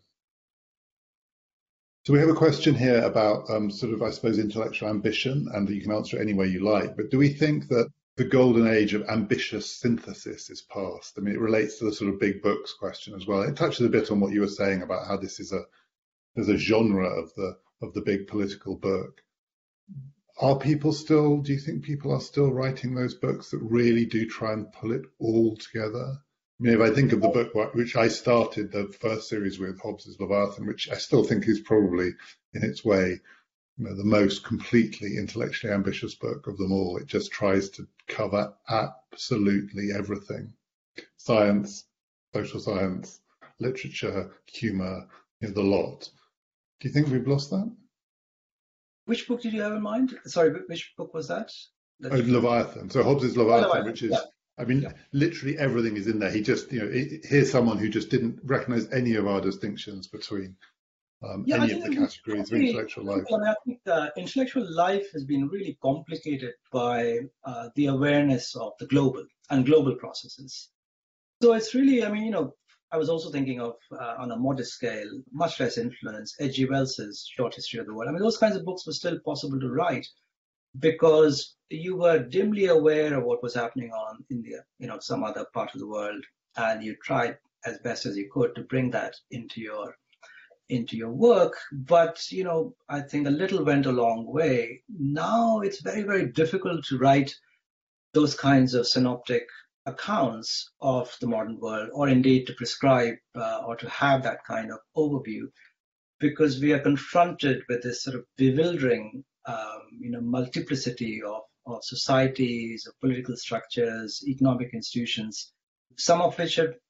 So we have a question here about sort of, I suppose, intellectual ambition, and you can answer it any way you like. But do we think that the golden age of ambitious synthesis is past? I mean, it relates to the sort of big books question as well. It touches a bit on what you were saying about how this is there's a genre of the big political book. Do you think people are still writing those books that really do try and pull it all together? I mean, if I think of the book which I started the first series with, Hobbes' Leviathan, which I still think is probably in its way, the most completely intellectually ambitious book of them all. It just tries to cover absolutely everything: science, social science, literature, humor, the lot. Do you think we've lost that? Which book did you have in mind? Sorry, which book was that? Leviathan. So Hobbes' Leviathan, which is, literally everything is in there. He just, here's someone who just didn't recognize any of our distinctions between any of the categories of intellectual life. I think intellectual life has been really complicated by the awareness of the global processes. So it's really, I was also thinking of, on a modest scale, much less influence, H.G. Wells's Short History of the World. Those kinds of books were still possible to write because you were dimly aware of what was happening on India, some other part of the world, and you tried as best as you could to bring that into your work. But, I think a little went a long way. Now it's very, very difficult to write those kinds of synoptic accounts of the modern world, or indeed to prescribe or to have that kind of overview, because we are confronted with this sort of bewildering multiplicity of societies, of political structures, economic institutions, some of which are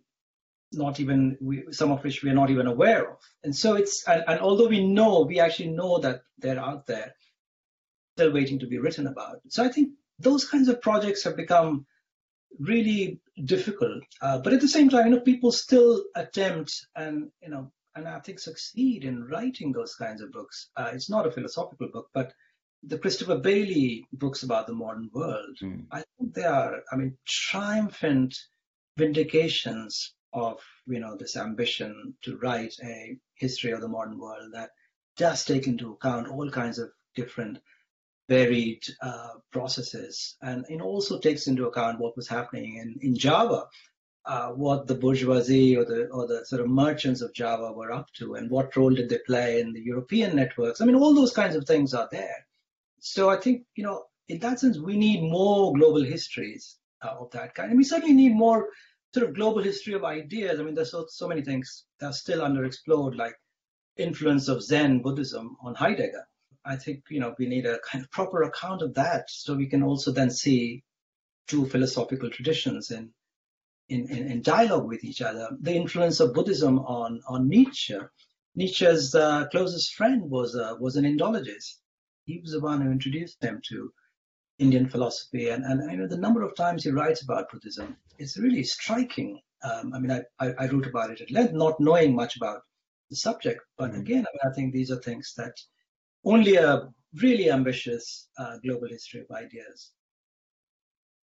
some of which we are not even aware of. And so and although we actually know that they're out there, still waiting to be written about. So I think those kinds of projects have become really difficult, but at the same time, people still attempt and I think succeed in writing those kinds of books. It's not a philosophical book, but the Christopher Bailey books about the modern world, I think they are, triumphant vindications of this ambition to write a history of the modern world that does take into account all kinds of different varied processes, and it also takes into account what was happening in Java, what the bourgeoisie or the sort of merchants of Java were up to, and what role did they play in the European networks. All those kinds of things are there. So I think, in that sense, we need more global histories of that kind. And we certainly need more sort of global history of ideas. There's so many things that are still underexplored, like influence of Zen Buddhism on Heidegger. I think, we need a kind of proper account of that, so we can also then see two philosophical traditions in dialogue with each other. The influence of Buddhism on Nietzsche. Nietzsche's closest friend was an Indologist. He was the one who introduced him to Indian philosophy, and the number of times he writes about Buddhism is really striking. I wrote about it at length, not knowing much about the subject, but again, I think these are things that only a really ambitious global history of ideas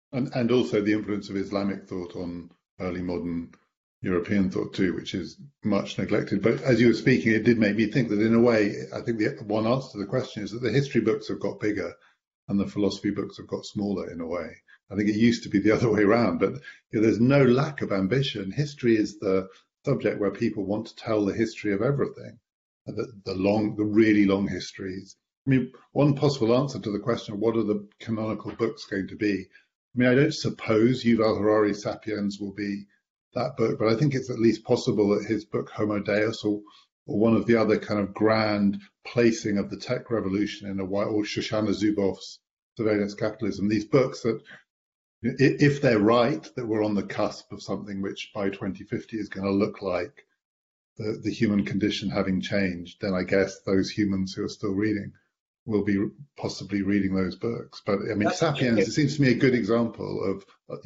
And also the influence of Islamic thought on early modern European thought too, which is much neglected. But as you were speaking, it did make me think that in a way, I think the one answer to the question is that the history books have got bigger and the philosophy books have got smaller in a way. I think it used to be the other way around, but there's no lack of ambition. History is the subject where people want to tell the history of everything, the really long histories. I mean, one possible answer to the question of what are the canonical books going to be? I mean, I don't suppose Yuval Harari's Sapiens will be that book, but I think it's at least possible that his book Homo Deus or one of the other kind of grand placing of the tech revolution in a way, or Shoshana Zuboff's Surveillance Capitalism, these books that, if they're right, that we're on the cusp of something which by 2050 is going to look like the human condition having changed, then I guess those humans who are still reading will be possibly reading those books. But I mean, Sapiens, it seems to me a good example of,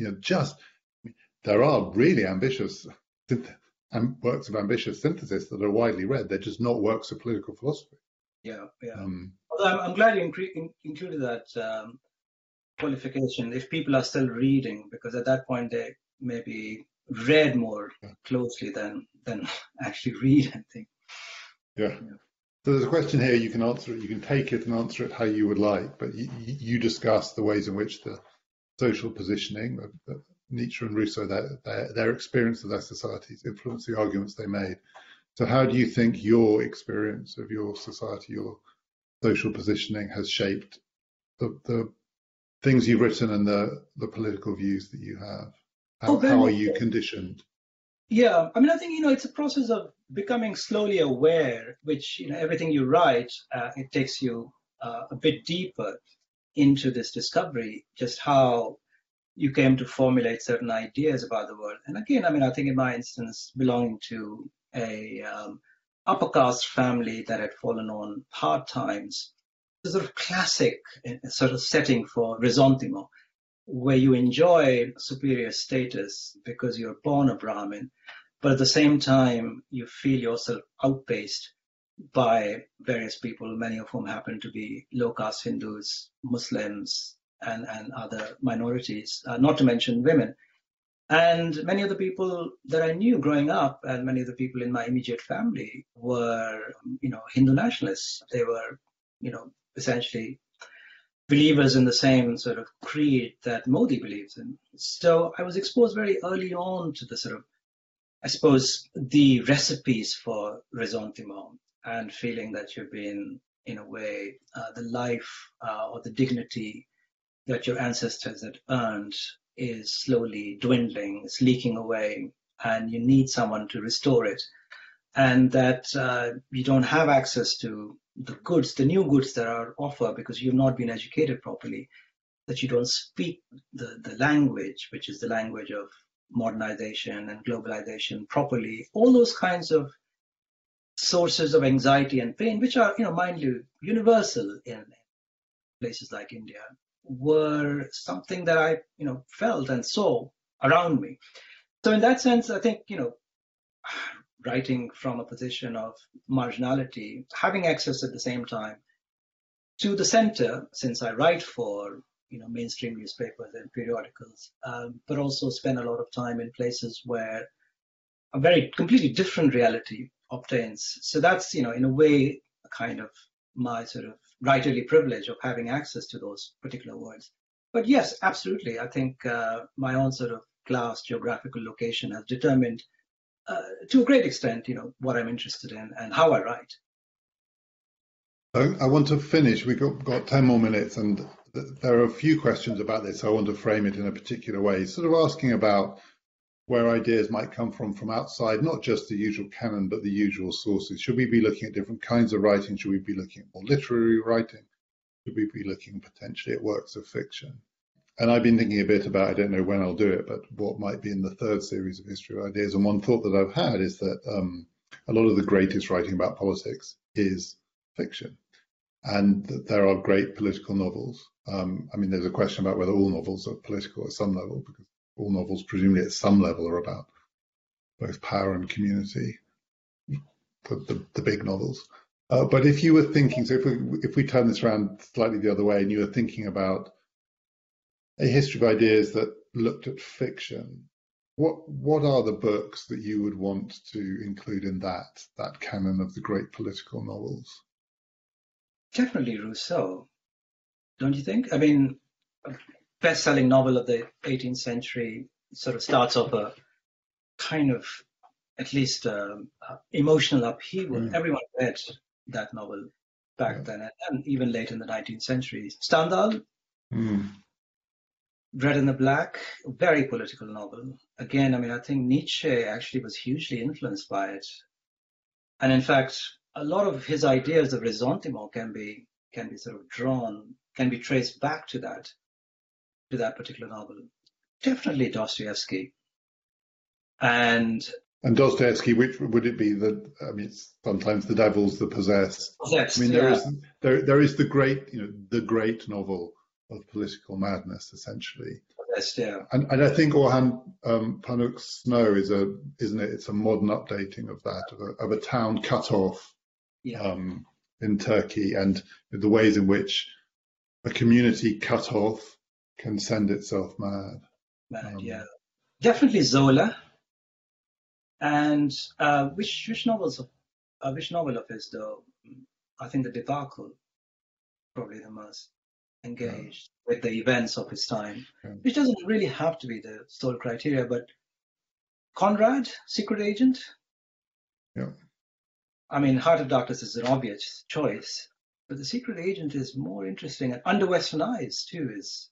there are really ambitious works of ambitious synthesis that are widely read. They're just not works of political philosophy. Yeah. Although I'm glad you included that qualification, if people are still reading, because at that point they maybe read more closely than actually read, I think. Yeah. So there's a question here, you can answer it, you can take it and answer it how you would like, but you discuss the ways in which the social positioning of Nietzsche and Rousseau, their experience of their societies influenced the arguments they made. So how do you think your experience of your society, your social positioning has shaped the things you've written and the political views that you have? How are you conditioned? Yeah, I mean, I think, it's a process of becoming slowly aware, which, everything you write, it takes you a bit deeper into this discovery, just how you came to formulate certain ideas about the world. And again, I mean, I think in my instance, belonging to a upper caste family that had fallen on hard times, it's a sort of classic sort of setting for ressentiment, where you enjoy superior status because you're born a Brahmin, but at the same time, you feel yourself outpaced by various people, many of whom happen to be low-caste Hindus, Muslims, and other minorities, not to mention women. And many of the people that I knew growing up, and many of the people in my immediate family were, Hindu nationalists. They were, essentially believers in the same sort of creed that Modi believes in. So I was exposed very early on to the sort of, I suppose, the recipes for ressentiment and feeling that you've been, in a way, the life or the dignity that your ancestors had earned is slowly dwindling, it's leaking away, and you need someone to restore it. And that you don't have access to the goods, the new goods that are offered because you've not been educated properly, that you don't speak the language, which is the language of modernization and globalization properly. All those kinds of sources of anxiety and pain, which are, mind you, universal in places like India, were something that I, felt and saw around me. So in that sense, I think, writing from a position of marginality, having access at the same time to the center, since I write for, mainstream newspapers and periodicals, but also spend a lot of time in places where a very completely different reality obtains. So that's, in a way, a kind of my sort of writerly privilege of having access to those particular words. But yes, absolutely. I think my own sort of class, geographical location has determined to a great extent, what I'm interested in and how I write. I want to finish. We've got 10 more minutes, and there are a few questions about this. So I want to frame it in a particular way, sort of asking about where ideas might come from outside, not just the usual canon, but the usual sources. Should we be looking at different kinds of writing? Should we be looking at more literary writing? Should we be looking potentially at works of fiction? And I've been thinking a bit about, I don't know when I'll do it, but what might be in the third series of History of Ideas. And one thought that I've had is that a lot of the greatest writing about politics is fiction. And that there are great political novels. I mean, there's a question about whether all novels are political at some level, because all novels presumably at some level are about both power and community, the big novels. But if you were thinking, so if we turn this around slightly the other way and you were thinking about a history of ideas that looked at fiction, what are the books that you would want to include in that canon of the great political novels? Definitely Rousseau, don't you think? I mean, a best-selling novel of the 18th century sort of starts off a kind of, at least emotional upheaval. Everyone read that novel back then, and even late in the 19th century. Stendhal, Red and the Black, very political novel. Again, I mean, I think Nietzsche actually was hugely influenced by it. And in fact, a lot of his ideas of ressentiment can be sort of can be traced back to that particular novel. Definitely Dostoevsky. And Dostoevsky, which would it be? Sometimes the devil's the possessed. Possessed, I mean, there is the great novel of political madness, essentially. Possessed, yeah. And I think Orhan Pamuk's Snow isn't it? It's a modern updating of that, of a town cut off in Turkey, and the ways in which a community cut off can send itself mad. Yeah. Definitely Zola. And which novel of his, though? I think The Debacle, probably the most engaged with the events of his time, which doesn't really have to be the sole criteria, but Conrad, Secret Agent. Yeah. I mean, Heart of Darkness is an obvious choice, but The Secret Agent is more interesting, and Under Western Eyes too is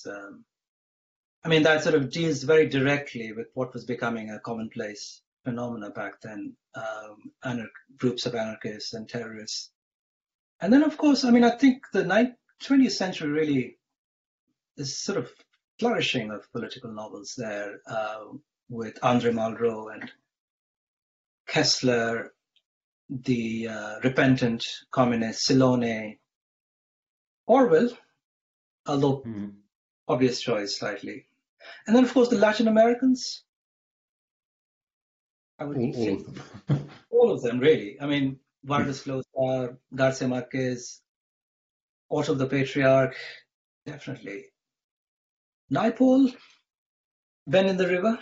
that sort of deals very directly with what was becoming a commonplace phenomena back then, groups of anarchists and terrorists. And then, of course, I think the 20th century really is sort of flourishing of political novels there, with André Malraux and Kessler, the repentant communist Silone, Orwell, although obvious choice slightly. And then, of course, the Latin Americans. I would all of them. All of them, really. I mean, Vargas Llosa, Garcia Marquez, Otto the Patriarch, definitely. Naipaul, Ben in the River,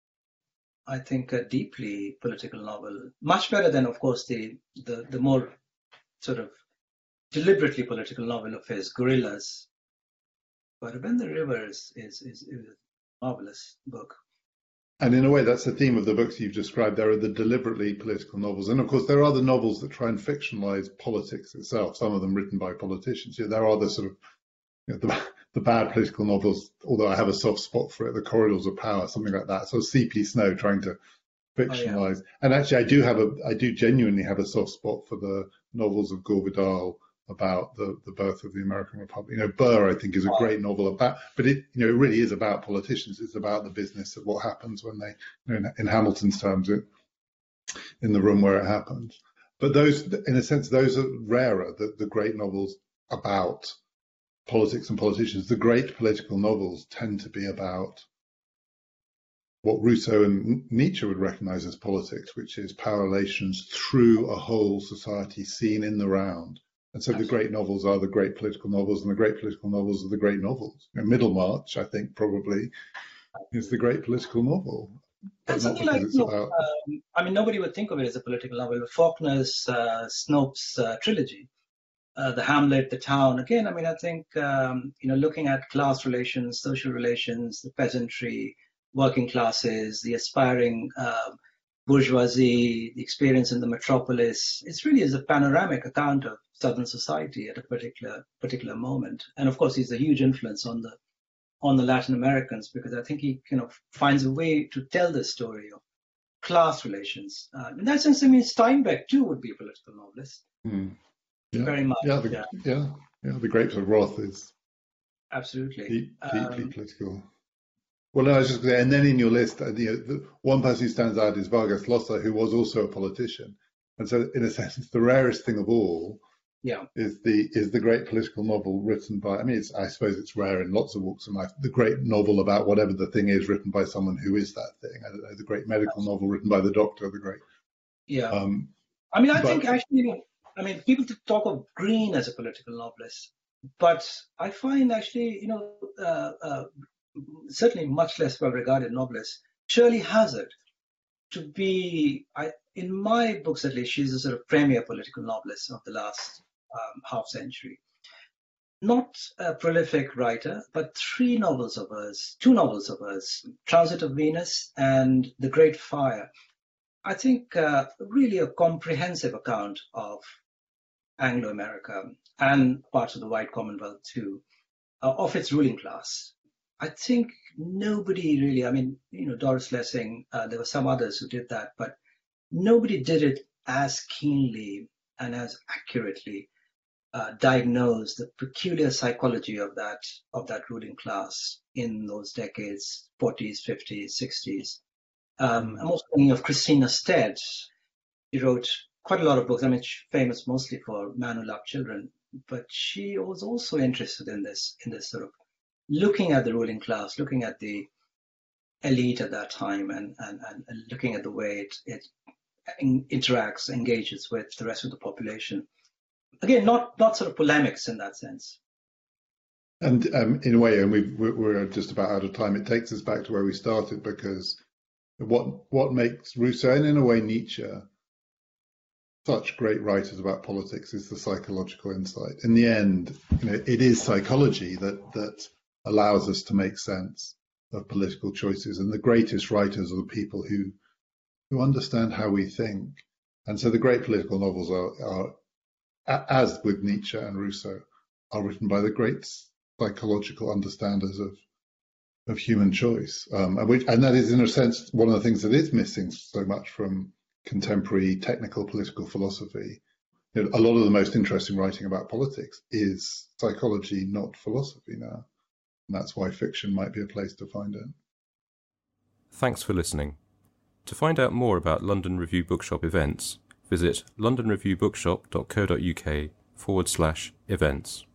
I think a deeply political novel. Much better than, of course, the more sort of deliberately political novel of his, Guerrillas. But Ben in the River is a marvelous book. And in a way, that's the theme of the books you've described. There are the deliberately political novels. And of course, there are the novels that try and fictionalize politics itself, some of them written by politicians. There are the sort of the bad political novels, although I have a soft spot for it, The Corridors of Power, something like that. So C.P. Snow trying to fictionalize. And actually, I do genuinely have a soft spot for the novels of Gore Vidal about the birth of the American Republic. Burr, I think, is a great novel about, but it really is about politicians. It's about the business of what happens when they, in Hamilton's terms, in the room where it happens. But those, in a sense, those are rarer, the great novels about politics and politicians. The great political novels tend to be about what Rousseau and Nietzsche would recognize as politics, which is power relations through a whole society seen in the round. And so the great novels are the great political novels, and the great political novels are the great novels. Middlemarch, I think, probably is the great political novel. And something like, nobody would think of it as a political novel, but Faulkner's Snopes trilogy, the Hamlet, the Town. Again, I think, looking at class relations, social relations, the peasantry, working classes, the aspiring bourgeoisie, the experience in the metropolis. It really is a panoramic account of Southern society at a particular moment. And of course, he's a huge influence on the Latin Americans, because I think he finds a way to tell the story of class relations. In that sense, Steinbeck too would be a political novelist. Yeah. Very much. The Grapes of Wrath is absolutely deeply political. Well, I was just going to say, and then in your list, the one person who stands out is Vargas Llosa, who was also a politician. And so, in a sense, the rarest thing of all is the great political novel written by, I suppose it's rare in lots of walks of life, the great novel about whatever the thing is written by someone who is that thing. I don't know, the great medical novel written by the doctor, the great. I think actually, people talk of Greene as a political novelist, But I find actually, certainly much less well-regarded novelist, Shirley Hazzard, to be, in my books at least, she's a sort of premier political novelist of the last half century. Not a prolific writer, but two novels of hers, Transit of Venus and The Great Fire, I think really a comprehensive account of Anglo-America and parts of the white Commonwealth too, of its ruling class. I think nobody really, Doris Lessing, there were some others who did that, but nobody did it as keenly and as accurately diagnose the peculiar psychology of that ruling class in those decades, 40s, 50s, 60s. I'm also thinking of Christina Stead. She wrote quite a lot of books. She's famous mostly for Man Who Loved Children, but she was also interested in this sort of looking at the ruling class, looking at the elite at that time, and looking at the way it interacts, engages with the rest of the population. Again, not sort of polemics in that sense. And in a way, and we're just about out of time, it takes us back to where we started, because what makes Rousseau, and in a way Nietzsche, such great writers about politics is the psychological insight. In the end, it is psychology that allows us to make sense of political choices. And the greatest writers are the people who understand how we think. And so the great political novels are, as with Nietzsche and Rousseau, are written by the great psychological understanders of human choice. And that is, in a sense, one of the things that is missing so much from contemporary technical political philosophy. A lot of the most interesting writing about politics is psychology, not philosophy now. And that's why fiction might be a place to find it. Thanks for listening. To find out more about London Review Bookshop events, visit londonreviewbookshop.co.uk/events.